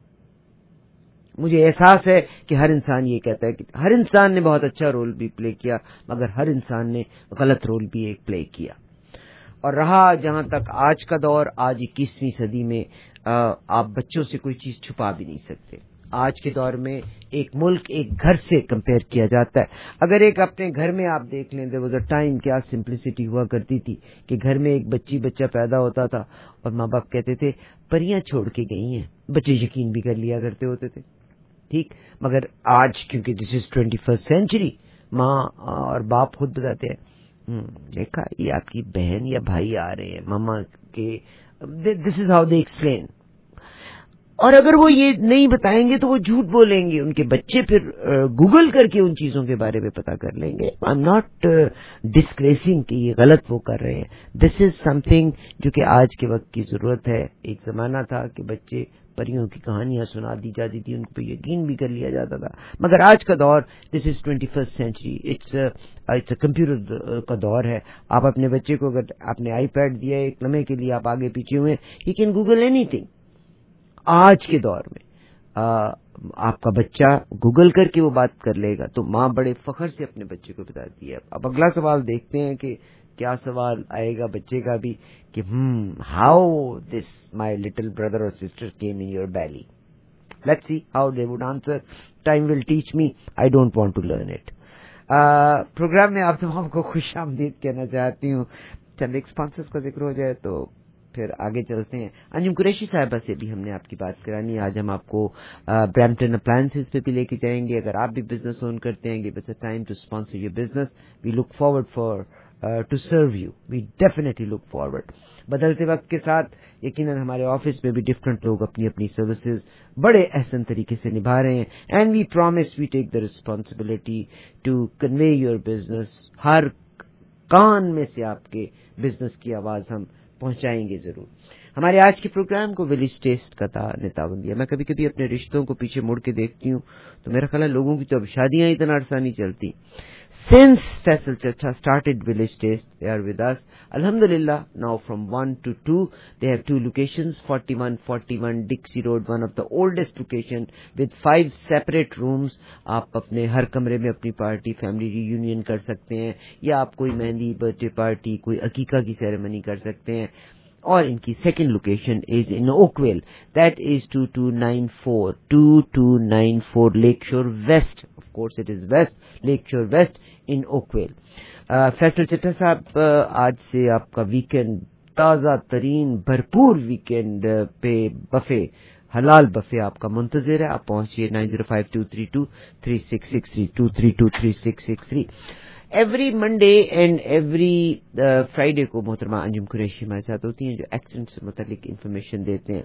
مجھے احساس ہے کہ ہر انسان یہ کہتا ہے کہ ہر انسان نے بہت اچھا رول بھی پلے کیا, مگر ہر انسان نے غلط رول بھی ایک پلے کیا. اور رہا جہاں تک آج کا دور, آج اکیسویں صدی میں آپ بچوں سے کوئی چیز چھپا بھی نہیں سکتے. آج کے دور میں ایک ملک ایک گھر سے کمپیئر کیا جاتا ہے. اگر ایک اپنے گھر میں آپ دیکھ لیں, دیر واز اے ٹائم کیا سمپلسٹی ہوا کرتی تھی کہ گھر میں ایک بچی بچہ پیدا ہوتا تھا اور ماں باپ کہتے تھے پریاں چھوڑ کے گئی ہیں, بچے یقین بھی کر لیا کرتے ہوتے تھے. ٹھیک, مگر آج کیونکہ this is twenty first century, ماں اور باپ خود بتاتے ہیں دیکھا یہ آپ کی بہن یا بھائی آ رہے ہیں ماما کے, دس از ہاؤ دے ایکسپلین. اور اگر وہ یہ نہیں بتائیں گے تو وہ جھوٹ بولیں گے, ان کے بچے پھر گوگل کر کے ان چیزوں کے بارے میں پتا کر لیں گے. آئی ایم ناٹ ڈسکریسنگ کہ یہ غلط وہ کر رہے ہیں, دس از سم تھنگ جو کہ آج کے وقت کی ضرورت ہے. ایک زمانہ تھا کہ بچے پریوں کی کہانیاں سنا دی جاتی تھی, ان پہ یقین بھی کر لیا جاتا تھا, مگر آج کا دور this is twenty first century, it's it's a computer کا دور ہے. آپ اپنے بچے کو اگر آپ نے آئی پیڈ دیا ایک لمحے کے لیے, آپ آگے پیچھے ہوئے, he can Google anything. آج کے دور میں آ, آپ کا بچہ گوگل کر کے وہ بات کر لے گا, تو ماں بڑے فخر سے اپنے بچے کو بتاتی ہے. اب اگلا سوال دیکھتے ہیں کہ کیا سوال آئے گا بچے کا بھی کہ ہم how this my little brother اور sister came in your belly. Let's see how they would answer. Time will teach me, I don't want to learn it. Programme میں آپ تمام کو خوش آمدید کہنا چاہتی ہوں. چند ایک اسپانسرز کا ذکر ہو جائے تو پھر آگے چلتے ہیں. انجم قریشی صاحبہ سے بھی ہم نے آپ کی بات کرانی. آج ہم آپ کو برامپٹن اپلائنسز پہ بھی لے کے جائیں گے. اگر آپ بھی بزنس اون کرتے ہیں, give us a time to sponsor your business. We look forward for to serve you, we definitely look forward. بدلتے وقت کے ساتھ یقیناً ہمارے آفس میں بھی ڈفرینٹ لوگ اپنی اپنی سروسز بڑے احسن طریقے سے نبھا رہے ہیں. And we promise we take the responsibility to convey your business. ہر کان میں سے آپ کے بزنس کی آواز ہم پہنچائیں گے ضرور. ہمارے آج کے پروگرام کو ولیج ٹیسٹ کا نے تعاون دیا. میں کبھی کبھی اپنے رشتوں کو پیچھے مڑ کے دیکھتی ہوں تو میرا خیال ہے لوگوں کی تو اب شادیاں اتنا عرصہ نہیں چلتی. Since Faisal Chacha started Village Taste, they are with us. Alhamdulillah, now from one to two, they have two locations, forty-one forty-one Dixie Road, one of the oldest location with five separate rooms. آپ اپنے ہر کمرے میں اپنی پارٹی فیملی ری یونین کر سکتے ہیں, یا آپ کوئی مہندی برتھ ڈے پارٹی کوئی عقیقہ کی سیریمنی کر سکتے ہیں. اور ان کی second location is in Oakville, that is two two nine four two two nine four lake shore west. Of course it is west, lake shore west in Oakville. Faisal Chatta صاحب, آج سے آپ کا ویکینڈ تازہ ترین بھرپور ویکینڈ پہ بفے, حلال بفے آپ کا منتظر ہے. آپ پہنچیے nine zero five two three two three six six three two three two three six six three. Every Monday and every Friday کو محترمہ انجم قریشی ہمارے ساتھ ہوتی ہیں جو ایکسیڈنٹ سے متعلق انفارمیشن دیتے ہیں.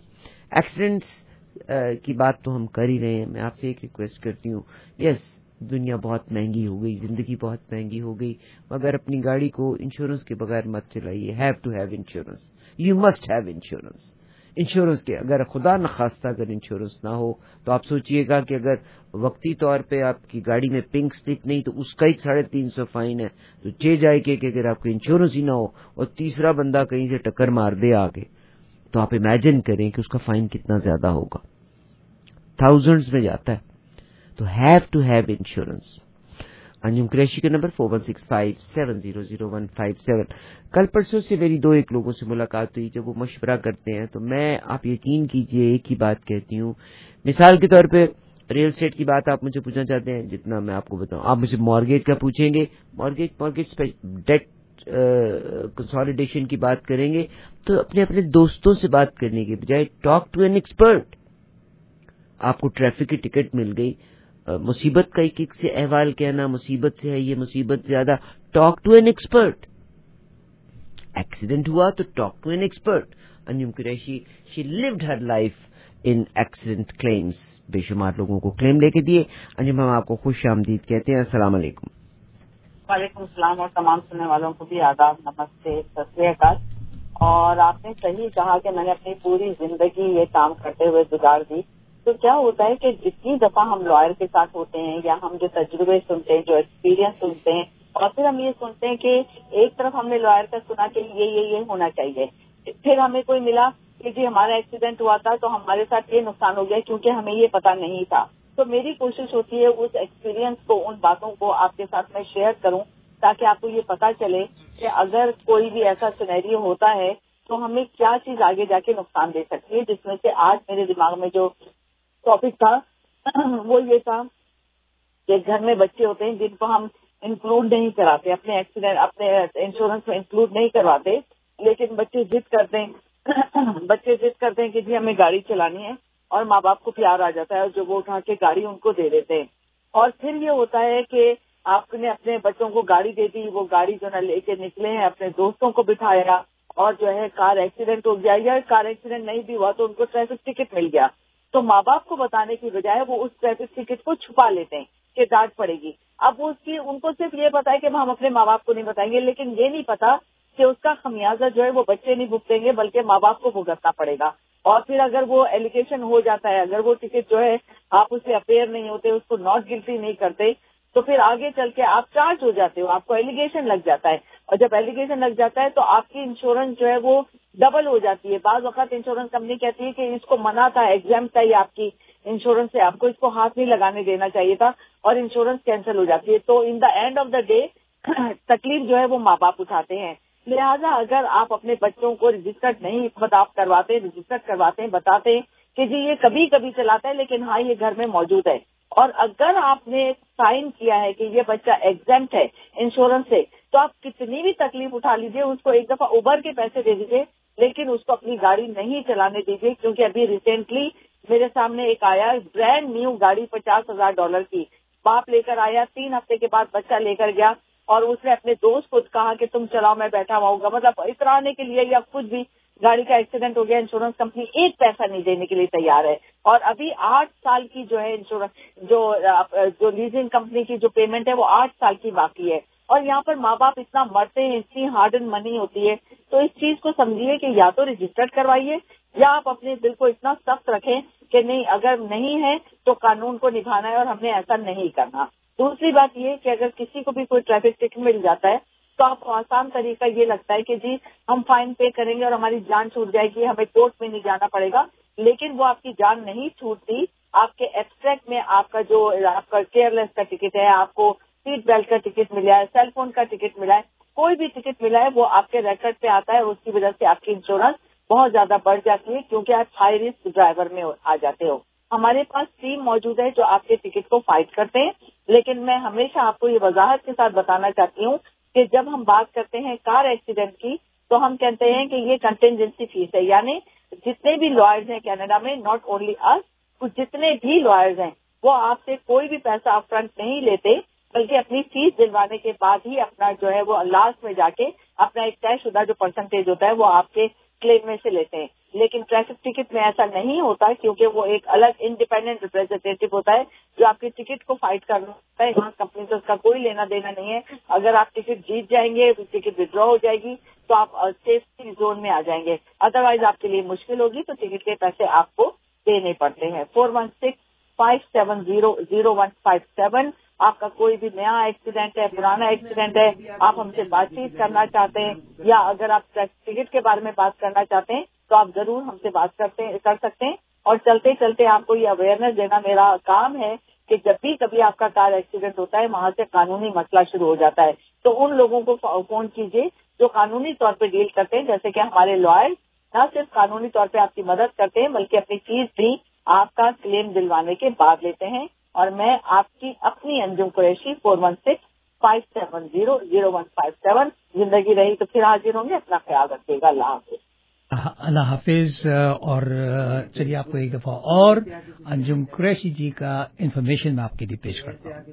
ایکسیڈنٹس کی بات تو ہم کر ہی رہے ہیں. میں آپ سے ایک ریکویسٹ کرتی ہوں, یس دنیا بہت مہنگی ہو گئی, زندگی بہت مہنگی ہو گئی, مگر اپنی گاڑی کو انشورنس کے بغیر مت چلائیے. Have to have insurance, you must have insurance. Insurance کے اگر خدا نخواستہ اگر انشورنس نہ ہو تو آپ سوچئے گا کہ اگر وقتی طور پہ آپ کی گاڑی میں پنک سلپ نہیں تو اس کا ہی ساڑھے تین سو فائن ہے. تو چے جائے کہ اگر آپ کو انشورنس ہی نہ ہو اور تیسرا بندہ کہیں سے ٹکر مار دے آگے, تو آپ امیجن کریں کہ اس کا فائن کتنا زیادہ ہوگا, تھاؤزنڈز میں جاتا ہے. تو have to have insurance. Anjum Qureshi کا number four one six five seven zero zero one five seven. کل پرسوں سے میری دو ایک لوگوں سے ملاقات ہوئی. جب وہ مشورہ کرتے ہیں تو میں آپ یقین کیجئے ایک ہی بات کہتی ہوں. مثال کے طور پہ ریل اسٹیٹ کی بات آپ مجھے پوچھنا چاہتے ہیں, جتنا میں آپ کو بتاؤں. آپ مجھے مارگیج کا پوچھیں گے, مارگیج مارگیج ڈیٹ کنسالیڈیشن کی بات کریں گے, تو اپنے اپنے دوستوں سے بات کرنے کے بجائے ٹاک ٹو این ایکسپرٹ. آپ کو ٹریفک کی ٹکٹ مل گئی, مصیبت کا ایک ایک سے احوال کہنا, مصیبت سے ہے یہ, مصیبت زیادہ, talk to an expert. Accident ہوا تو talk to an expert. Anjum Qureshi, she lived her life in accident claims, بے شمار لوگوں کو کلیم لے کے دیے. انجم, ہم آپ کو خوش آمدید کہتے ہیں. السلام علیکم. وعلیکم السلام, اور تمام سننے والوں کو بھی آداب, نمستے, ست سری اکال. اور آپ نے صحیح کہا کہ میں نے اپنی پوری زندگی یہ کام کرتے ہوئے گزار دی. تو کیا ہوتا ہے کہ جتنی دفعہ ہم لائر کے ساتھ ہوتے ہیں یا ہم جو تجربے سنتے ہیں, جو ایکسپیرینس سنتے ہیں, اور پھر ہم یہ سنتے ہیں کہ ایک طرف ہم نے لائر کا سنا کہ یہ یہ یہ ہونا چاہیے, پھر ہمیں کوئی ملا کہ جی ہمارا ایکسیڈنٹ ہوا تھا تو ہمارے ساتھ یہ نقصان ہو گیا کیونکہ ہمیں یہ پتا نہیں تھا. تو میری کوشش ہوتی ہے اس ایکسپیرینس کو, ان باتوں کو آپ کے ساتھ میں شیئر کروں تاکہ آپ کو یہ پتا چلے کہ اگر کوئی بھی ایسا سینیریو ہوتا ہے تو ہمیں کیا چیز آگے جا کے نقصان دے سکتی ہے. جس میں سے آج میرے دماغ میں جو ٹاپک تھا وہ یہ تھا کہ گھر میں بچے ہوتے ہیں جن کو ہم انکلوڈ نہیں کراتے, اپنے ایکسیڈنٹ اپنے انشورنس میں انکلوڈ نہیں کرواتے, لیکن بچے ضد کرتے ہیں بچے ضد کرتے ہیں کہ جی ہمیں گاڑی چلانی ہے, اور ماں باپ کو پیار آ جاتا ہے جو وہ اٹھا کے گاڑی ان کو دے دیتے ہیں. اور پھر یہ ہوتا ہے کہ آپ نے اپنے بچوں کو گاڑی دے دی, وہ گاڑی جو ہے لے کے نکلے ہیں, اپنے دوستوں کو بٹھایا, اور جو ہے کار ایکسیڈنٹ ہو گیا, یا کار ایکسیڈنٹ نہیں بھی ہوا تو ان کو ٹریفک ٹکٹ مل گیا. تو ماں باپ کو بتانے کی بجائے وہ اس ٹریفک ٹکٹ کو چھپا لیتے ہیں کہ ڈانٹ پڑے گی. اب اس کی ان کو صرف یہ پتا ہے کہ ہم اپنے ماں باپ کو نہیں بتائیں گے, لیکن یہ نہیں پتا کہ اس کا خمیازہ جو ہے وہ بچے نہیں بھگتیں گے بلکہ ماں باپ کو بھگتنا پڑے گا. اور پھر اگر وہ ایلیگیشن ہو جاتا ہے, اگر وہ ٹکٹ جو ہے آپ اس سے اپیئر نہیں ہوتے, اس کو ناٹ گلٹی نہیں کرتے, تو پھر آگے چل کے آپ چارج ہو جاتے ہو, آپ کو ایلیگیشن لگ جاتا ہے. اور جب ایلیگیشن لگ جاتا ہے تو آپ کی انشورنس جو ہے وہ ڈبل ہو جاتی ہے. بعض وقت انشورنس کمپنی کہتی ہے کہ اس کو منع تھا, ایگزام تھا یہ آپ کی انشورنس سے, آپ کو اس کو ہاتھ نہیں لگانے دینا چاہیے تھا, اور انشورنس کینسل ہو جاتی ہے. تو in the end of the day تکلیف جو ہے وہ ماں باپ اٹھاتے ہیں. لہٰذا اگر آپ اپنے بچوں کو رجسٹرڈ نہیں خود آپ کرواتے, رجسٹرڈ کرواتے ہیں, بتاتے ہیں کہ جی یہ کبھی کبھی چلاتا ہے لیکن ہاں یہ گھر میں موجود ہے, اور اگر آپ نے سائن کیا ہے کہ یہ بچہ ایگزمپٹ ہے انشورنس سے, تو آپ کتنی بھی تکلیف اٹھا لیجیے, اس کو ایک دفعہ اوبر کے پیسے دے دیجیے, لیکن اس کو اپنی گاڑی نہیں چلانے دیجیے. کیونکہ ابھی ریسنٹلی میرے سامنے ایک آیا برانڈ نیو گاڑی پچاس ہزار ڈالر کی, باپ لے کر آیا, تین ہفتے کے بعد بچہ لے کر گیا, اور اس نے اپنے دوست کو کہا کہ تم چلاؤ میں بیٹھا ہوا ہوگا, مطلب اترانے کے لیے یا کچھ بھی. گاڑی کا ایکسیڈنٹ ہو گیا, انشورنس کمپنی ایک پیسہ نہیں دینے کے لیے تیار ہے, اور ابھی آٹھ سال کی جو ہے انشورنس جو جو لیزنگ کمپنی کی جو پیمنٹ ہے وہ آٹھ سال کی باقی ہے. اور یہاں پر ماں باپ اتنا مرتے ہیں, اتنی ہارڈ اینڈ منی ہوتی ہے. تو اس چیز کو سمجھیے کہ یا تو رجسٹرڈ کروائیے, یا آپ اپنے دل کو اتنا سخت رکھیں کہ نہیں, اگر نہیں ہے تو قانون کو نبھانا ہے اور ہم نے ایسا نہیں کرنا. دوسری بات یہ کہ اگر کسی کو بھی کوئی ٹریفک ٹکٹ مل جاتا ہے تو آپ کو آسان طریقہ یہ لگتا ہے کہ جی ہم فائن پے کریں گے اور ہماری جان چھوٹ جائے گی, ہمیں کورٹ میں نہیں جانا پڑے گا. لیکن وہ آپ کی جان نہیں چھوٹتی. آپ کے ایبسٹریکٹ میں آپ کا جو آپ کا کیئر لیس کا ٹکٹ ہے, آپ کو سیٹ بیلٹ کا ٹکٹ ملا ہے, سیل فون کا ٹکٹ ملا ہے, کوئی بھی ٹکٹ ملا ہے, وہ آپ کے ریکارڈ پہ آتا ہے, اور اس کی وجہ سے آپ کی انشورنس بہت زیادہ بڑھ جاتی ہے کیونکہ آپ ہائی رسک ڈرائیور میں آ جاتے ہو. ہمارے پاس ٹیم موجود ہے جو آپ کے ٹکٹ کو فائٹ کرتے ہیں, لیکن میں ہمیشہ آپ کو یہ وضاحت کے ساتھ بتانا چاہتی ہوں کہ جب ہم بات کرتے ہیں کار ایکسیڈنٹ کی تو ہم کہتے ہیں کہ یہ کنٹینجنسی فیس ہے, یعنی جتنے بھی لائرز ہیں کینیڈا میں, ناٹ اونلی اس, جتنے بھی لائرز ہیں وہ آپ سے کوئی بھی پیسہ اپ فرنٹ نہیں لیتے, بلکہ اپنی فیس دلوانے کے بعد ہی اپنا جو ہے وہ لاسٹ میں جا کے اپنا ایک طے شدہ جو پرسنٹیج ہوتا ہے وہ آپ کے کلیم میں سے لیتے ہیں. لیکن ٹریفک ٹکٹ میں ایسا نہیں ہوتا کیونکہ وہ ایک الگ انڈیپینڈنٹ ریپرزینٹیٹو ہوتا ہے جو آپ کے ٹکٹ کو فائٹ کرنا ہوتا ہے. یہاں کمپنی سے اس کا کوئی لینا دینا نہیں ہے. اگر آپ ٹکٹ جیت جائیں گے, ٹکٹ ودرا ہو جائے گی تو آپ سیفٹی زون میں آ جائیں گے, ادروائز آپ کے لیے مشکل ہوگی تو ٹکٹ کے پیسے آپ کو دینے پڑتے ہیں. Four one six five seven zero zero one five seven. آپ کا کوئی بھی نیا ایکسیڈنٹ ہے, پرانا ایکسیڈنٹ ہے, آپ ہم سے بات چیت کرنا چاہتے ہیں, یا اگر آپ ٹکٹ کے بارے میں بات کرنا چاہتے ہیں تو آپ ضرور ہم سے بات کرتے کر سکتے ہیں. اور چلتے چلتے آپ کو یہ اویئرنیس دینا میرا کام ہے کہ جب بھی کبھی آپ کا کار ایکسیڈنٹ ہوتا ہے وہاں سے قانونی مسئلہ شروع ہو جاتا ہے. تو ان لوگوں کو فون کیجیے جو قانونی طور پہ ڈیل کرتے ہیں, جیسے کہ ہمارے لائر نہ صرف قانونی طور پہ آپ کی مدد کرتے ہیں بلکہ اپنی فیس بھی آپ کا کلیم دلوانے کے بعد لیتے ہیں. اور میں آپ کی اپنی Anjum Qureshi four one six five seven zero zero one five seven زندگی رہی تو پھر حاضر ہوں گے. اپنا خیال رکھیے گا. اللہ حافظ. اللہ حافظ. اور چلیے آپ کو ایک دفعہ اور انجم قریشی جی کا انفارمیشن میں آپ کے لیے پیش کرتا ہوں.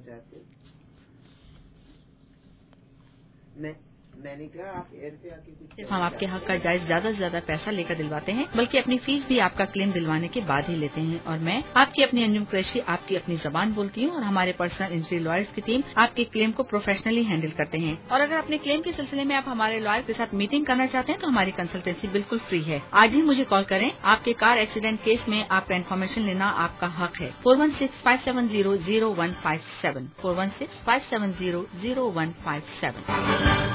صرف ہم آپ کے حق کا جائز زیادہ سے زیادہ پیسہ لے کر دلواتے ہیں بلکہ اپنی فیس بھی آپ کا کلیم دلوانے کے بعد ہی لیتے ہیں. اور میں آپ کی اپنی انجم قریشی آپ کی اپنی زبان بولتی ہوں اور ہمارے پرسنل انجری لائرز کی ٹیم آپ کے کلیم کو پروفیشنلی ہینڈل کرتے ہیں. اور اگر اپنے کلیم کے سلسلے میں آپ ہمارے لائر کے ساتھ میٹنگ کرنا چاہتے ہیں تو ہماری کنسلٹینسی بالکل فری ہے. آج ہی مجھے کال کریں. آپ کے کار ایکسیڈنٹ کیس میں آپ کا انفارمیشن لینا آپ کا حق ہے. Four one six five seven zero zero one five seven four one six five seven zero zero one five seven.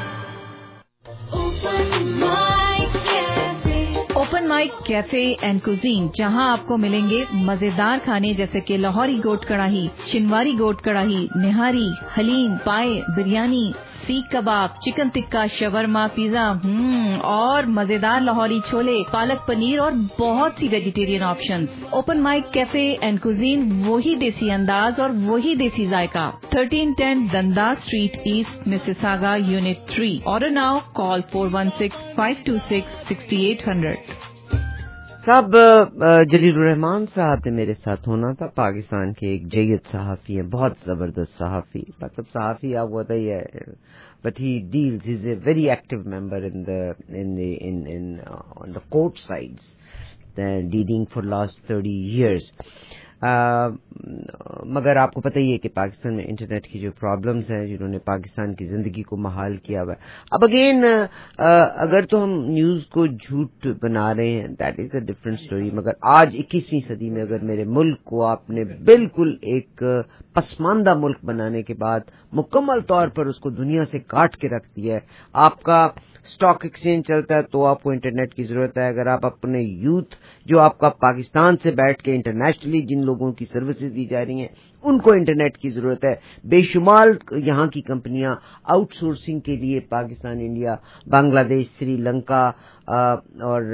Open mic cafe and cuisine, جہاں آپ کو ملیں گے مزیدار کھانے جیسے کہ لاہوری گوٹ کڑاہی, شنواری گوٹ کڑاہی, nihari, haleem, paye, biryani, seekh kebab, chicken tikka, shawarma, pizza ہم اور مزیدار لاہوری چھولے, پالک پنیر اور بہت سی vegetarian options. Open mic cafe and cuisine, وہی دیسی انداز اور وہی دیسی ذائقہ. Thirteen ten Dundas street east Mississauga unit three. Order now. Call four one six five two six sixty eight hundred. صاحب جلیل الرحمان صاحب نے میرے ساتھ ہونا تھا. پاکستان کے ایک جید صحافی ہیں, بہت زبردست صحافی. مطلب صحافی آپ ہوتا ہی ہے, but he deals, he's a very active member in the in the in in uh, on the court sides, uh, dealing for last thirty years. Uh, مگر آپ کو پتہ ہی ہے کہ پاکستان میں انٹرنیٹ کی جو پرابلمز ہیں جنہوں نے پاکستان کی زندگی کو محال کیا ہوا ہے. اب اگین اگر تو ہم نیوز کو جھوٹ بنا رہے ہیں that is a different story, مگر آج اکیسویں صدی میں اگر میرے ملک کو آپ نے بالکل ایک پسماندہ ملک بنانے کے بعد مکمل طور پر اس کو دنیا سے کاٹ کے رکھ دیا ہے, آپ کا اسٹاک ایکسچینج چلتا ہے تو آپ کو انٹرنیٹ کی ضرورت ہے. اگر آپ اپنے یوتھ جو آپ کا پاکستان سے بیٹھ کے انٹرنیشنلی جن لوگوں کی سروسز دی جا رہی ہیں ان کو انٹرنیٹ کی ضرورت ہے. بے شمار یہاں کی کمپنیاں آؤٹ سورسنگ کے لیے پاکستان, انڈیا, بنگلہ دیش, سری لنکا اور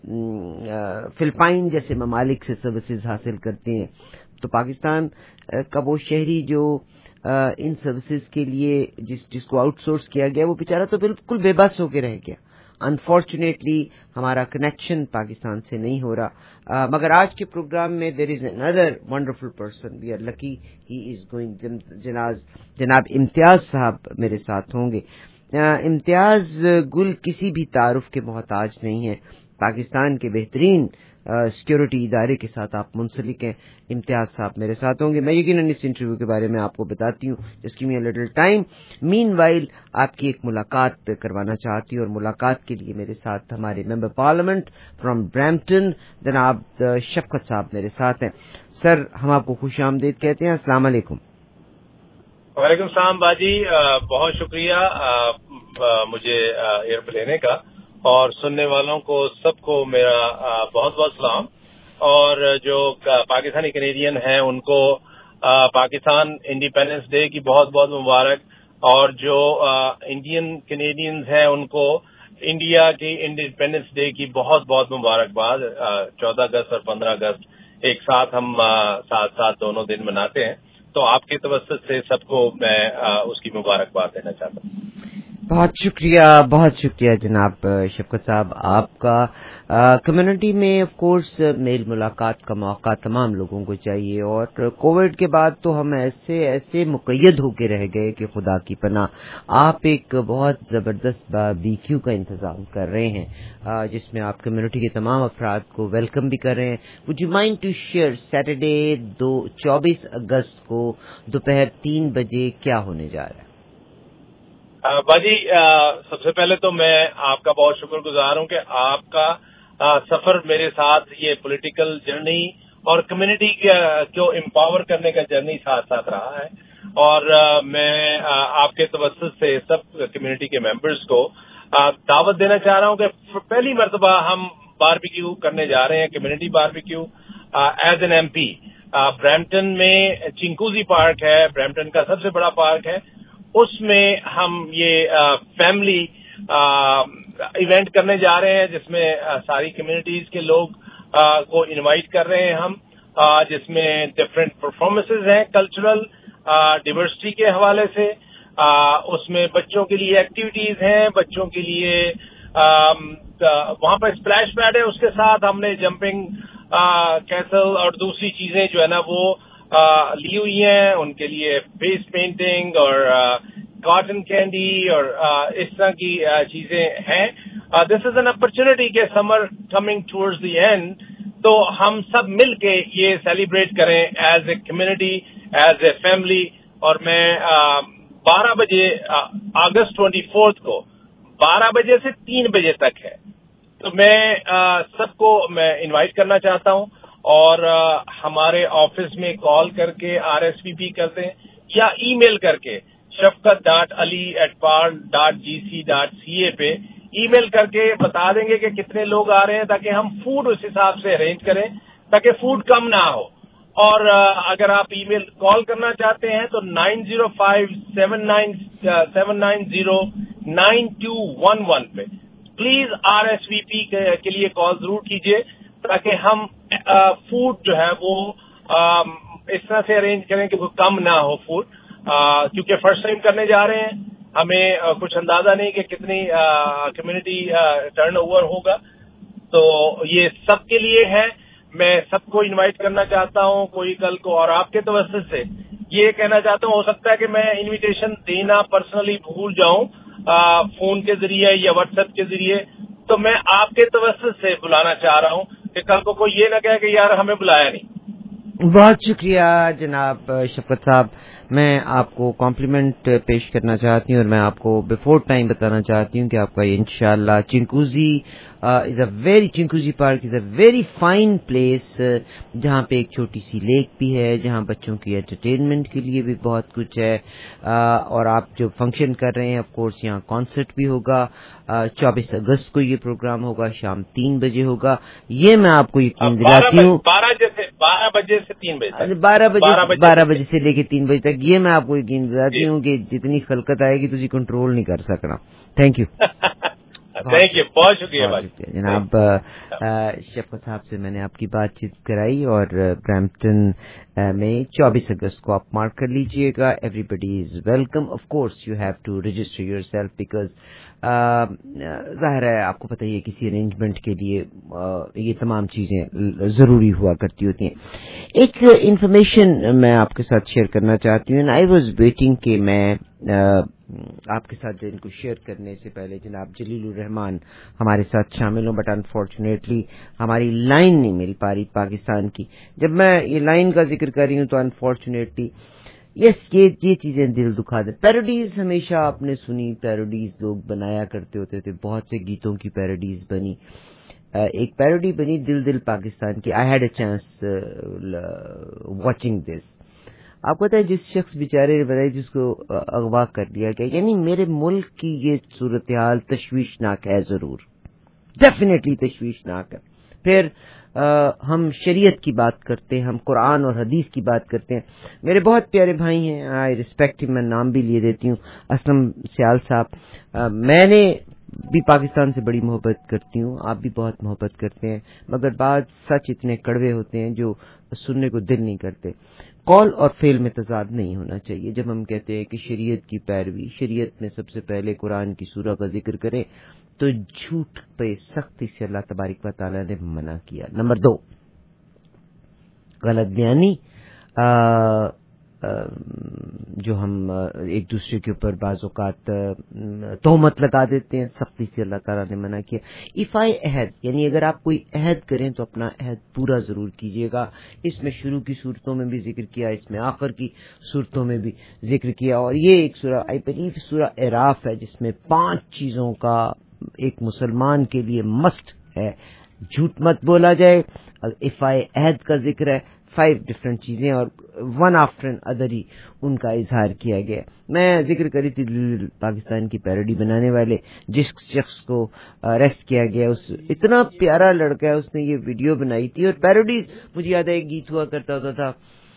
فلپائن جیسے ممالک سے سروسز حاصل کرتے ہیں. تو پاکستان کا وہ شہری جو ان سروسز کے لیے جس جس کو آؤٹ سورس کیا گیا وہ بیچارہ تو بالکل بے بس ہو کے رہ گیا. انفارچونیٹلی ہمارا کنیکشن پاکستان سے نہیں ہو رہا. uh, مگر آج کے پروگرام میں there is another wonderful person, we are lucky he is going. جناب امتیاز صاحب میرے ساتھ ہوں گے. uh, امتیاز گل کسی بھی تعارف کے محتاج نہیں ہے. پاکستان کے بہترین سیکورٹی ادارے کے ساتھ آپ منسلک ہیں. امتیاز صاحب میرے ساتھ ہوں گے. میں یقیناً اس انٹرویو کے بارے میں آپ کو بتاتی ہوں. جس کی میں لٹل ٹائم مین وائل آپ کی ایک ملاقات کروانا چاہتی ہوں, اور ملاقات کے لیے میرے ساتھ ہمارے ممبر پارلیمنٹ فرام برامپٹن جناب شفقت صاحب میرے ساتھ ہیں. سر ہم آپ کو خوش آمدید کہتے ہیں. السلام علیکم. وعلیکم السلام باجی, بہت شکریہ مجھے ایئر پہ لینے کا, اور سننے والوں کو سب کو میرا بہت بہت سلام. اور جو پاکستانی کینیڈین ہیں ان کو پاکستان انڈیپینڈنس ڈے کی بہت بہت مبارک, اور جو انڈین کینیڈینز ہیں ان کو انڈیا کی انڈیپینڈنس ڈے کی بہت بہت مبارکباد. چودہ اگست اور پندرہ اگست ایک ساتھ ہم ساتھ ساتھ دونوں دن مناتے ہیں, تو آپ کے توسط سے سب کو میں اس کی مبارکباد دینا چاہتا ہوں. بہت شکریہ, بہت شکریہ جناب شفقت صاحب آپ کا. کمیونٹی میں آف کورس میل ملاقات کا موقع تمام لوگوں کو چاہیے, اور کووڈ کے بعد تو ہم ایسے ایسے مقید ہو کے رہ گئے کہ خدا کی پناہ. آپ ایک بہت زبردست بی کیو کا انتظام کر رہے ہیں جس میں آپ کمیونٹی کے تمام افراد کو ویلکم بھی کر رہے ہیں. Would you mind to share Saturday دو چوبیس اگست کو دوپہر تین بجے کیا ہونے جا رہا ہے؟ باجی سب سے پہلے تو میں آپ کا بہت شکر گزار ہوں کہ آپ کا سفر میرے ساتھ یہ پولیٹیکل جرنی اور کمیونٹی کو امپاور کرنے کا جرنی ساتھ ساتھ رہا ہے. اور میں آپ کے توسط سے سب کمیونٹی کے ممبرز کو دعوت دینا چاہ رہا ہوں کہ پہلی مرتبہ ہم باربیکیو کرنے جا رہے ہیں, community barbecue as an M P. Brampton میں چنکوزی پارک ہے، برمپٹن کا سب سے بڑا پارک ہے، اس میں ہم یہ فیملی ایونٹ کرنے جا رہے ہیں جس میں ساری کمیونٹیز کے لوگ کو انوائٹ کر رہے ہیں ہم، جس میں ڈفرینٹ پرفارمنسز ہیں کلچرل ڈائیورسٹی کے حوالے سے، اس میں بچوں کے لیے ایکٹیویٹیز ہیں، بچوں کے لیے وہاں پر اسپلیش پیڈ ہے، اس کے ساتھ ہم نے جمپنگ کیسل اور دوسری چیزیں جو ہے نا وہ لی ہوئی ہیں ان کے لیے، فیس پینٹنگ اور کاٹن کینڈی اور اس طرح کی چیزیں ہیں. دس از این اپرچونٹی کہ summer coming towards the end, تو ہم سب مل کے یہ سیلیبریٹ کریں as a community, as a family. اور میں بارہ بجے اگست ٹوینٹی فورتھ کو بارہ بجے سے تین بجے تک ہے، تو میں سب کو میں انوائٹ کرنا چاہتا ہوں، اور ہمارے آفس میں کال کر کے آر ایس وی پی کر دیں یا ای میل کر کے Shafqat dot Ali at par dot G C dot C A پہ ای میل کر کے بتا دیں گے کہ کتنے لوگ آ رہے ہیں، تاکہ ہم فوڈ اس حساب سے ارینج کریں تاکہ فوڈ کم نہ ہو. اور اگر آپ ای میل کال کرنا چاہتے ہیں تو nine zero five seven nine seven nine zero nine two one one پہ please R S V P کے لیے کال ضرور کیجیے، تاکہ ہم فوڈ جو ہے وہ اس طرح سے ارینج کریں کہ وہ کم نہ ہو فوڈ، کیونکہ فرسٹ ٹائم کرنے جا رہے ہیں، ہمیں کچھ اندازہ نہیں کہ کتنی کمیونٹی ٹرن اوور ہوگا. تو یہ سب کے لیے ہے، میں سب کو انوائٹ کرنا چاہتا ہوں کوئی کل کو. اور آپ کے توسط سے یہ کہنا چاہتا ہوں، ہو سکتا ہے کہ میں انویٹیشن دینا پرسنلی بھول جاؤں فون کے ذریعے یا واٹس ایپ کے ذریعے، تو میں آپ کے توسط سے بلانا چاہ رہا ہوں کہ کل کو کوئی یہ نہ کہے کہ یار ہمیں بلایا نہیں. بہت شکریہ جناب شفقت صاحب. میں آپ کو کمپلیمنٹ پیش کرنا چاہتی ہوں، اور میں آپ کو بفور ٹائم بتانا چاہتی ہوں کہ آپ کا انشاءاللہ Chinguacousy is a very Chinguacousy park is a very fine place, جہاں پہ ایک چھوٹی سی لیک بھی ہے، جہاں بچوں کی انٹرٹینمنٹ کے لیے بھی بہت کچھ ہے. اور آپ جو فنکشن کر رہے ہیں آف کورس یہاں کانسرٹ بھی ہوگا. چوبیس اگست کو یہ پروگرام ہوگا، شام تین بجے ہوگا. یہ میں آپ کو یقین دلاتی ہوں بارہ جیسے بارہ بجے سے تین بجے تک بارہ بجے بارہ بجے سے لے کے تین بجے تک. یہ میں آپ کو یقین دلاتی ہوں کہ جتنی خلقت آئے گی تجھے کنٹرول نہیں کر سکنا. تھینک یو تھینک یو، بہت شکریہ جناب شفقت صاحب سے میں نے آپ کی بات چیت کرائی. اور برمپٹن میں چوبیس اگست کو آپ مارک کر لیجئے گا. Everybody is welcome. Of course you have to register yourself because ظاہر ہے آپ کو پتہ ہی ہے کسی ارینجمنٹ کے لیے یہ تمام چیزیں ضروری ہوا کرتی ہوتی ہیں. ایک انفارمیشن میں آپ کے ساتھ شیئر کرنا چاہتی ہوں. آئی واز ویٹنگ کہ میں آپ کے ساتھ ان کو شیئر کرنے سے پہلے جناب جلیل الرحمان ہمارے ساتھ شامل ہوں، بٹ انفارچونیٹلی ہماری لائن نہیں مل پا رہی پاکستان کی. جب میں یہ لائن کا ذکر کر رہی ہوں تو انفارچونیٹلی یس یہ یہ چیزیں دل دکھا دیں. پیروڈیز ہمیشہ آپ نے سنی، پیروڈیز لوگ بنایا کرتے ہوتے تھے، بہت سے گیتوں کی پیروڈیز بنی. ایک پیروڈی بنی دل دل پاکستان کی. I had a chance watching this. آپ کو پتا ہے جس شخص بیچارے نے بتایا جس کو اغوا کر دیا گیا، یعنی میرے ملک کی یہ صورتحال تشویشناک ہے، ضرور ڈیفینیٹلی تشویشناک ہے. پھر آ, ہم شریعت کی بات کرتے ہیں، ہم قرآن اور حدیث کی بات کرتے ہیں. میرے بہت پیارے بھائی ہیں، آئی ریسپیکٹ، میں نام بھی لیے دیتی ہوں، اسلم سیال صاحب. آ, میں نے بھی پاکستان سے بڑی محبت کرتی ہوں، آپ بھی بہت محبت کرتے ہیں، مگر بعض سچ اتنے کڑوے ہوتے ہیں جو سننے کو دل نہیں کرتے. قول اور فعل میں تضاد نہیں ہونا چاہیے. جب ہم کہتے ہیں کہ شریعت کی پیروی، شریعت میں سب سے پہلے قرآن کی سورہ کا ذکر کریں تو جھوٹ پہ سختی سے اللہ تبارک و تعالیٰ نے منع کیا. نمبر دو، غلط بیانی جو ہم ایک دوسرے کے اوپر بعض اوقات تہمت لگا دیتے ہیں، سختی سے اللہ تعالیٰ نے منع کیا. ایفائے عہد، یعنی اگر آپ کوئی عہد کریں تو اپنا عہد پورا ضرور کیجیے گا. اس میں شروع کی صورتوں میں بھی ذکر کیا، اس میں آخر کی صورتوں میں بھی ذکر کیا. اور یہ ایک سورہ آئی بلیو سورہ اعراف ہے جس میں پانچ چیزوں کا ایک مسلمان کے لیے مسٹ ہے. جھوٹ مت بولا جائے، ایفائے عہد کا ذکر ہے، فائیو ڈفرینٹ چیزیں اور ون آفٹر این ادر ہی ان کا اظہار کیا گیا. میں ذکر کری تھی پاکستان کی پیروڈی بنانے والے جس شخص کو اریسٹ کیا گیا, اس اتنا پیارا لڑکا ہے, اس نے یہ ویڈیو بنائی تھی. اور پیروڈیز مجھے یاد ہے ایک گیت ہوا کرتا ہوتا تھا,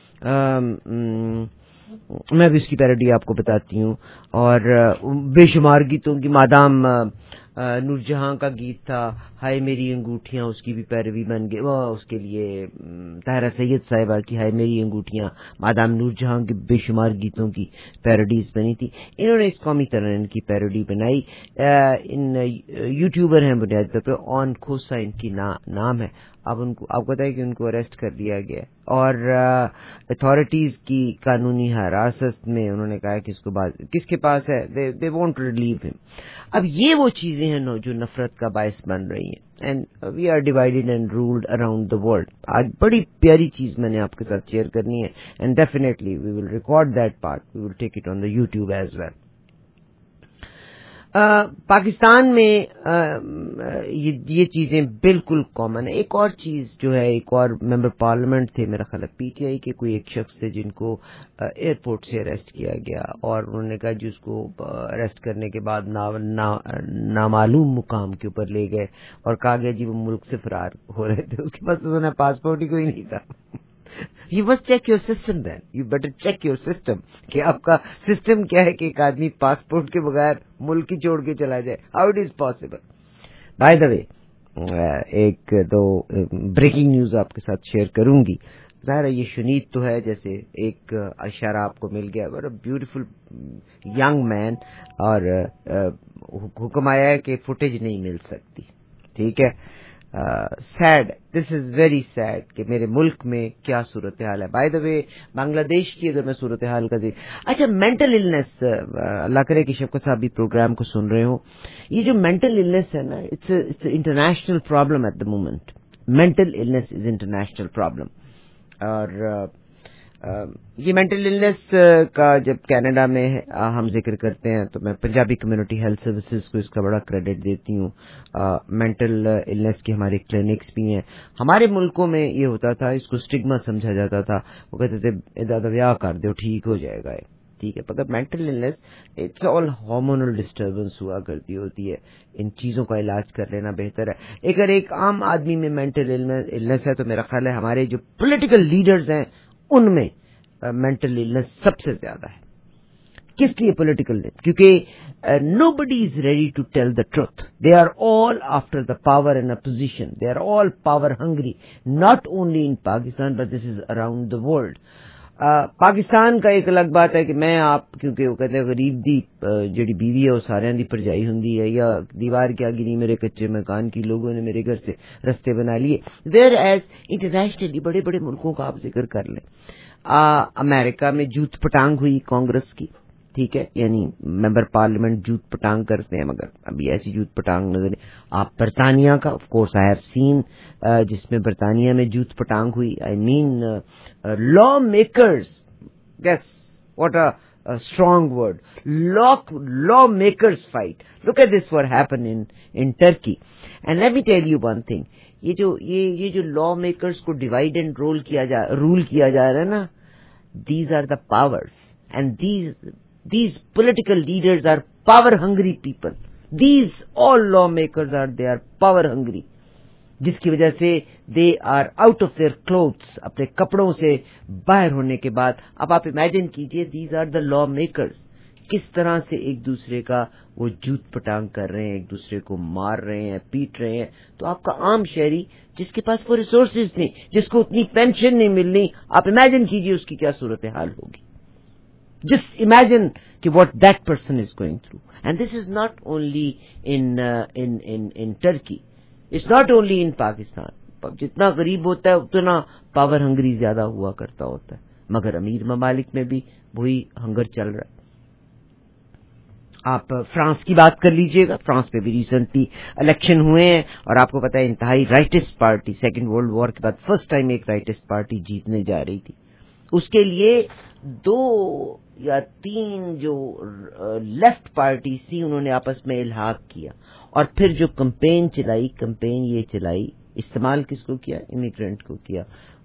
میں بھی اس کی پیروڈی آپ کو بتاتی ہوں, اور بے شمار گیتوں کی, مادام نور جہاں کا گیت تھا ہائے میری انگوٹھیاں, اس کی بھی پیروی بن گئی. وہ اس کے لیے طاہرہ سید صاحبہ کی ہائے میری انگوٹھیاں, مادام نور جہاں کے بے شمار گیتوں کی پیروڈیز بنی تھی. انہوں نے اس قومی ترانہ کی پیروڈی بنائی. ان یوٹیوبر ہیں بنیادی طور پہ, آن کھوسا ان کی نام ہے. اب ان کو آپ کو بتائیں کہ ان کو اریسٹ کر دیا گیا اور اتھارٹیز کی قانونی حراست میں انہوں نے کہا کہ اس کو کس کے پاس ہے, دے وونٹ ریلیو ہم. اب یہ وہ چیزیں ہیں جو نفرت کا باعث بن رہی ہیں. And we are divided and ruled around the world. آج بڑی پیاری چیز میں نے آپ کے ساتھ شیئر کرنی ہے, and definitely we will record that part, we will take it on the YouTube as well. Pakistan میں یہ چیزیں بالکل کامن ہے. ایک اور چیز جو ہے, ایک اور ممبر پارلیمنٹ تھے میرا خیال ہے پی ٹی آئی کے, کوئی ایک شخص تھے جن کو ایئرپورٹ سے اریسٹ کیا گیا, اور انہوں نے کہا جی اس کو اریسٹ کرنے کے بعد نامعلوم مقام کے اوپر لے گئے اور کہا گیا جی وہ ملک سے فرار ہو رہے تھے, اس کے پاس تو پاسپورٹ ہی کوئی نہیں تھا. You must check your system then. You better check your system. کہ آپ کا سسٹم کیا ہے کہ ایک آدمی پاسپورٹ کے بغیر ملک ہی چھوڑ کے چلا جائے. How it is possible? By the way, ایک دو بریکنگ نیوز آپ کے ساتھ شیئر کروں گی. ظاہر ہے یہ شنید تو ہے, جیسے ایک اشارہ آپ کو مل گیا, بڑا بیوٹیفل ینگ مین, اور حکم آیا ہے کہ فوٹیج نہیں مل سکتی. ٹھیک ہے, sad, this is very sad کہ میرے ملک میں کیا صورتحال ہے. بائی دا وے بنگلہ دیش کی اگر میں صورتحال کا دیکھ, اچھا مینٹل النس, اللہ کرے کہ شفقت صاحب بھی پروگرام کو سن رہے ہوں, یہ جو مینٹل النس ہے نا, it's it's international problem at the moment. Mental illness is international problem. اور یہ مینٹل النس کا جب کینیڈا میں ہم ذکر کرتے ہیں تو میں پنجابی کمیونٹی ہیلتھ سروسز کو اس کا بڑا کریڈٹ دیتی ہوں. مینٹل النس کے ہمارے کلینکس بھی ہیں. ہمارے ملکوں میں یہ ہوتا تھا, اس کو اسٹگما سمجھا جاتا تھا, وہ کہتے تھے زیادہ بیاہ کر دو ٹھیک ہو جائے گا. ٹھیک ہے, مگر mental illness it's all hormonal disturbance ہوا کرتی ہوتی ہے. ان چیزوں کا علاج کر لینا بہتر ہے. اگر ایک عام آدمی میں مینٹل النس ہے تو میرا خیال ہے ہمارے جو پولیٹیکل لیڈرز ہیں ان میں مینٹل النس سب سے زیادہ ہے. کس لیے پولیٹیکل؟ کیونکہ nobody is ready to tell the truth. They are all after the power and opposition. They are all power hungry, not only in Pakistan but this is around the world. Pakistan کا ایک الگ بات ہے کہ میں آپ, کیونکہ وہ کہتے ہیں غریب دی جڑی بیوی ہے وہ سارے دی پرجائی ہوندی ہے, یا دیوار کیا گری میرے کچے مکان کی, لوگوں نے میرے گھر سے رستے بنا لیے. ویئر ایز انٹرنیشنلی بڑے بڑے ملکوں کا آپ ذکر کر لیں, امریکہ میں جوت پٹانگ ہوئی کانگریس کی, ٹھیک ہے, یعنی ممبر پارلیمنٹ جوت پٹانگ کرتے ہیں, مگر ابھی ایسی جوت پٹانگ نظر نہیں. آپ برطانیہ کا of course I have seen, جس میں برطانیہ میں جوت پٹانگ ہوئی. I mean law makers, guess what a strong word, law law makers fight. Look at this what happen in in Turkey. And let me tell you one thing, یہ جو یہ یہ جو لا میکرز کو ڈیوائڈ اینڈ رول کیا جا رول کیا جا رہا ہے نا, these are the powers, and these These political leaders are power hungry people. These all lawmakers are, they are power hungry. جس کی وجہ سے they are out of their clothes, اپنے کپڑوں سے باہر ہونے کے بعد. اب آپ امیجن کیجئے, these are the lawmakers, کس طرح سے ایک دوسرے کا وہ جوت پٹانگ کر رہے ہیں, ایک دوسرے کو مار رہے ہیں, پیٹ رہے ہیں. تو آپ کا عام شہری جس کے پاس وہ ریسورسز نہیں, جس کو اتنی پینشن نہیں ملنی, آپ امیجن کیجئے اس کی کیا صورتحال ہوگی. Just imagine ki what that person is going through. And this is not only in uh, in in in Turkey. It's not only in Pakistan. جتنا غریب ہوتا ہے اتنا پاور ہنگری زیادہ ہوا کرتا ہوتا ہے, مگر امیر ممالک میں بھی وہی ہنگر چل رہا ہے. آپ فرانس کی بات کر لیجئے گا, فرانس میں بھی ریسنٹلی الیکشن ہوئے ہیں, اور آپ کو پتا ہے انتہائی rightist party, second world war کے بعد فرسٹ ٹائم ایک رائٹسٹ پارٹی جیتنے جا رہی تھی. اس کے لیے دو یا تین جو لیفٹ پارٹیز تھی انہوں نے آپس میں الحاق کیا, اور پھر جو کمپین چلائی, کمپین یہ چلائی, استعمال کس کو کیا؟ امیگرینٹ کو کیا.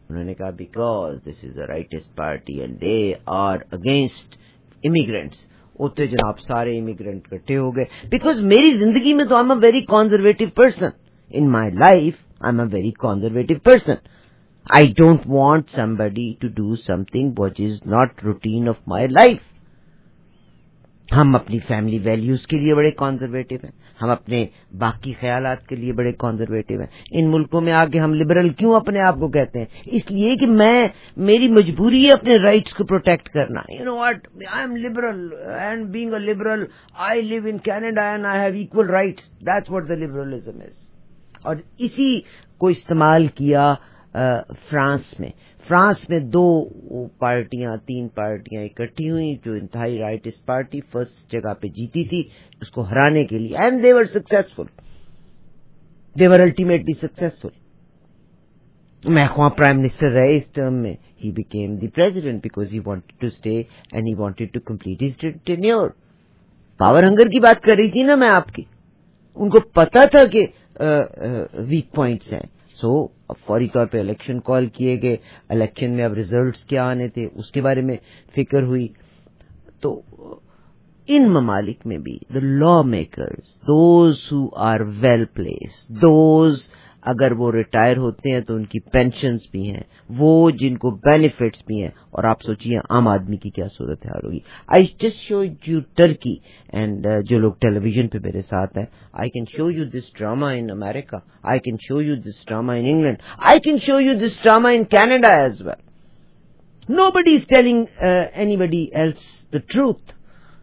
انہوں نے کہا because this is a rightist party and they are against immigrants. ہوتے جناب سارے امیگرینٹ اکٹھے ہو گئے. بیکاز میری زندگی میں تو I am a very conservative person. In my life I am a very conservative person. I don't want somebody to do something which is not routine of my life. ہم اپنی فیملی ویلیوز کے لیے بڑے کنزرویٹو ہیں, ہم اپنے باقی خیالات کے لیے بڑے کنزرویٹو ہیں. ان ملکوں میں آگے ہم لبرل کیوں اپنے آپ کو کہتے ہیں؟ اس لیے کہ میں میری مجبوری ہے اپنے رائٹس کو پروٹیکٹ کرنا. You know what, I am liberal and being a liberal I live in Canada and I have equal rights. That's what the liberalism is. اور اسی کو استعمال کیا فرانس میں. فرانس میں دو پارٹیاں تین پارٹیاں اکٹھی ہوئی جو انتہائی رائٹسٹ پارٹی فرسٹ جگہ پہ جیتی تھی اس کو ہرانے کے لیے, and they were successful, they were ultimately successful. میخواں پرائم منسٹر رہے اس ٹرم میں, he became the president because he wanted to stay and he wanted to complete his tenure. Power hunger کی بات کر رہی تھی نا میں آپ کی, ان کو پتا تھا کہ ویک پوائنٹس ہیں. سو اب فوری طور پہ الیکشن کال کیے گئے. الیکشن میں اب ریزلٹس کیا آنے تھے اس کے بارے میں فکر ہوئی. تو ان ممالک میں بھی the law makers, those who are well placed, those اگر وہ ریٹائر ہوتے ہیں تو ان کی پینشنز بھی ہیں, وہ جن کو بینیفٹس بھی ہیں. اور آپ سوچیے عام آدمی کی کیا صورت حال ہوگی. I just show you Turkey and جو لوگ ٹیلی ویژن پہ میرے ساتھ ہیں, I can show you this drama in America, I can show you this drama in England, I can show you this drama in Canada as well. Nobody is telling anybody else the truth.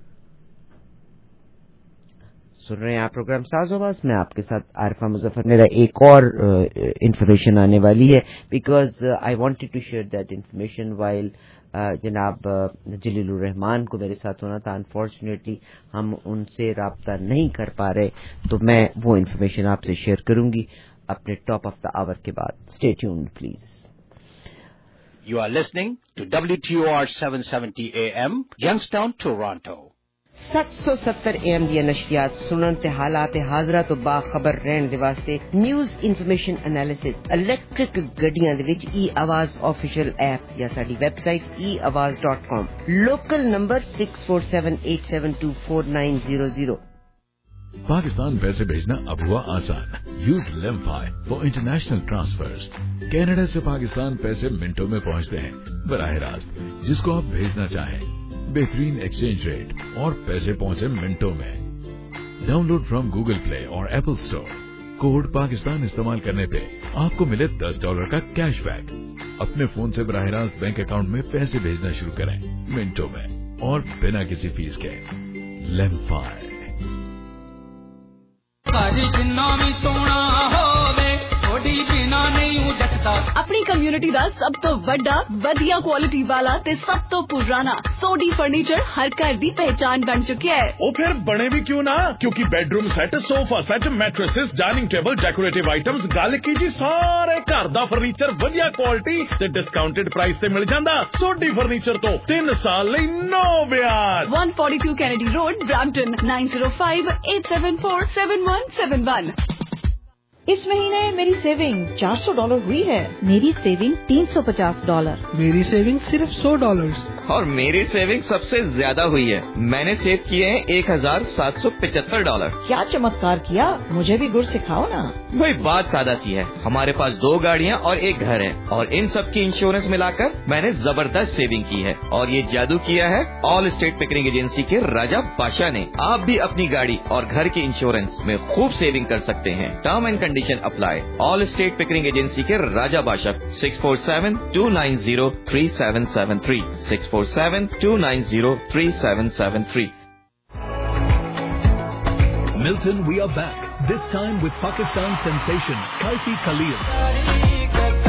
سن رہے ہیں آپ پروگرام ساز آواز, میں آپ کے ساتھ عارفہ مظفر. میرا ایک اور انفارمیشن آنے والی ہے because I wanted to share that information while جناب جلیل الرحمان کو میرے ساتھ ہونا تھا. انفارچونیٹلی ہم ان سے رابطہ نہیں کر پا رہے, تو میں وہ انفارمیشن آپ سے شیئر کروں گی اپنے ٹاپ آف دا آور کے بعد. Stay tuned please. You are listening to W T O R seven seventy A M, Youngstown, Toronto. سات سو ستر اے ایم دی نشریات سنن تے حالات حاضرہ تو باخبر رہن دے واسطے نیوز انفارمیشن انالیسس الیکٹرک گڈیاں دے وچ ای آواز آفیشیل ایپ یا ساڈی website e Awaz dot com. Local number six four seven eight seven two four nine zero zero. Pakistan پیسے بھیجنا اب ہوا آسان. Use LemFi for international transfers. Canada سے پاکستان پیسے منٹوں میں پہنچتے ہیں براہ راست جس کو آپ بھیجنا چاہیں. بہترین ایکسچینج ریٹ اور پیسے پہنچے منٹوں میں. Download from Google Play اور ایپل اسٹور. کوڈ پاکستان استعمال کرنے پہ آپ کو ملے دس ڈالر کا کیش بیک. اپنے فون سے براہ راست بینک اکاؤنٹ میں پیسے بھیجنا شروع کریں منٹوں میں اور بنا کسی فیس کے. لیمفائی. اپنی کمیونٹی دا سب تو بڑا ودیا کوالٹی والا تے سب تو پرانا سوڈی فرنیچر ہر گھر دی پہچان بن چکا ہے. وہ پھر بنے بھی کیوں نہ, کیونکہ bedroom set, sofa set, mattresses, dining table, decorative items, گل کی سارے گھر دا فرنیچر ودیا کوالٹی تے ڈسکاؤنٹڈ پرائس تے مل جاندا. سوڈی فرنیچر تو تین سال لئی نو بیاج. One forty two Kennedy Road, Brampton, nine zero five eight seven four seven one seven one. اس مہینے میری سیونگ چار سو ڈالر ہوئی ہے. میری سیونگ تین سو پچاس ڈالر. میری سیونگ صرف سو ڈالر. اور میری سیونگ سب سے زیادہ ہوئی ہے. میں نے سیو کیے ہیں ایک ہزار سات سو پچہتر ڈالر. کیا چمتکار کیا, مجھے بھی گر سکھاؤ نا. بھائی بات سادہ سی ہے, ہمارے پاس دو گاڑیاں اور ایک گھر ہے اور ان سب کی انشورنس ملا کر میں نے زبردست سیونگ کی ہے. اور یہ جادو کیا ہے آل اسٹیٹ پکنگ ایجنسی کے راجا بادشاہ نے. آپ بھی اپنی گاڑی اور گھر کی انشورنس میں خوب سیونگ کر سکتے ہیں. Term and condition apply. All state picking agency کے راجا بادشاہ. Six four seven two nine zero three seven seven three six four seven two nine zero three seven seven three. Milton, we are back. This time with Pakistan sensation Kaifi Khalil.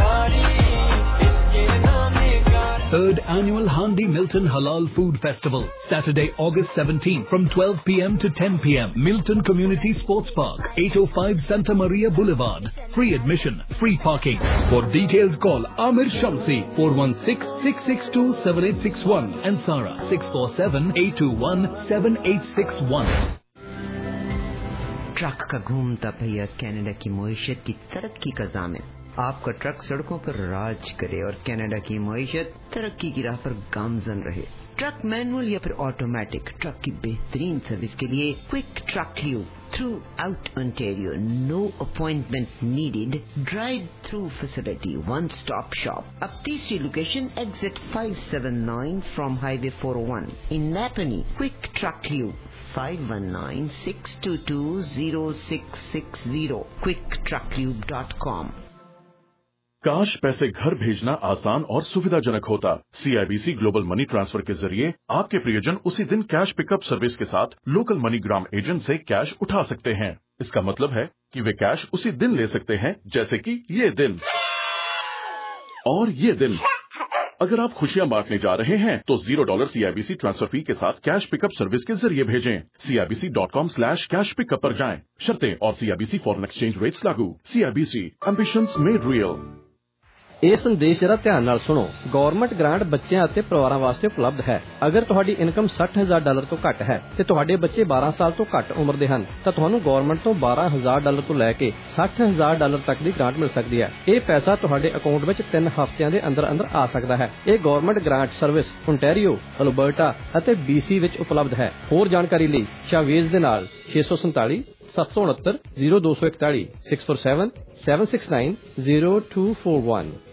Third annual Handi Milton Halal Food Festival, Saturday, August seventeenth from twelve p.m. to ten p.m. Milton Community Sports Park, eight oh five Santa Maria Boulevard. Free admission, free parking. For details call Amir Shamsi four one six, six six two, seven eight six one and Sara six four seven, eight two one, seven eight six one. Truck کا گھومتا پہیا کینیڈا کی معیشت کی ترقی کا ضامن. آپ کا ٹرک سڑکوں پر راج کرے اور کینیڈا کی معیشت ترقی کی راہ پر گامزن رہے. ٹرک مینول یا پھر آٹومیٹک ٹرک کی بہترین سروس کے لیے quick truck lube throughout Ontario. No appointment needed. Drive through facility. One stop shop. اب تیسری location exit five seventy-nine from Highway four oh one in Napanee. Quick Truck Liu five one nine, six two two, zero six six zero. quick truck lube dot com. काश पैसे घर भेजना आसान और सुविधाजनक होता. सीआईबीसी ग्लोबल मनी ट्रांसफर के जरिए आपके प्रियजन उसी दिन कैश पिकअप सर्विस के साथ लोकल मनीग्राम एजेंट से कैश उठा सकते हैं. इसका मतलब है कि वे कैश उसी दिन ले सकते हैं, जैसे कि ये दिन और ये दिन. अगर आप खुशियां बांटने जा रहे हैं तो zero dollar CIBC transfer fee के साथ कैश पिकअप सर्विस के जरिए भेजें. CIBC dot com slash cash pickup पर जाएं. शर्तें और सीआईबीसी फॉरेन एक्सचेंज रेट्स लागू. CIBC ambitions made real. ਇਹ ਸੰਦੇਸ਼ ਜਰਾ ਧਿਆਨ ਨਾਲ ਸੁਣੋ. ਗਵਰਨਮੈਂਟ ਗ੍ਰਾਂਟ ਬੱਚਿਆਂ ਅਤੇ ਪਰਿਵਾਰਾਂ ਵਾਸਤੇ ਉਪਲਬਧ ਹੈ. ਅਗਰ ਤੁਹਾਡੀ ਇਨਕਮ ਸੱਠ ਹਜ਼ਾਰ ਡਾਲਰ ਤੋਂ ਘੱਟ ਹੈ ਤੇ ਤੁਹਾਡੇ ਬੱਚੇ ਬਾਰਾਂ ਸਾਲ ਤੋਂ ਘੱਟ ਉਮਰ ਦੇ ਹਨ ਤਾਂ ਤੁਹਾਨੂੰ ਗਵਰਨਮੈਂਟ ਤੋਂ ਬਾਰਾਂ ਹਜ਼ਾਰ ਡਾਲਰ ਤੋਂ ਲੈ ਕੇ ਸੱਠ ਹਜ਼ਾਰ ਡਾਲਰ ਤੱਕ ਦੀ ਗ੍ਰਾਂਟ ਮਿਲ ਸਕਦੀ ਹੈ. ਇਹ ਪੈਸਾ ਤੁਹਾਡੇ ਅਕਾਊਂਟ ਵਿੱਚ ਤਿੰਨ ਹਫ਼ਤਿਆਂ ਦੇ ਅੰਦਰ ਅੰਦਰ ਆ ਸਕਦਾ ਹੈ. ਇਹ government grant service Ontario, Alberta ਅਤੇ ਬੀਸੀ ਵਿੱਚ ਉਪਲਬਧ ਹੈ. ਹੋਰ ਜਾਣਕਾਰੀ ਲਈ ਸ਼ਾਵੇਜ਼ ਦੇ ਨਾਲ ਛੇ ਸੌ ਸੰਤਾਲੀ ਸੱਤ ਸੌ ਉਨੱਤਰ ਜ਼ੀਰੋ ਦੋ ਸੌ ਇਕਤਾਲੀ six four seven seven six nine zero two four one.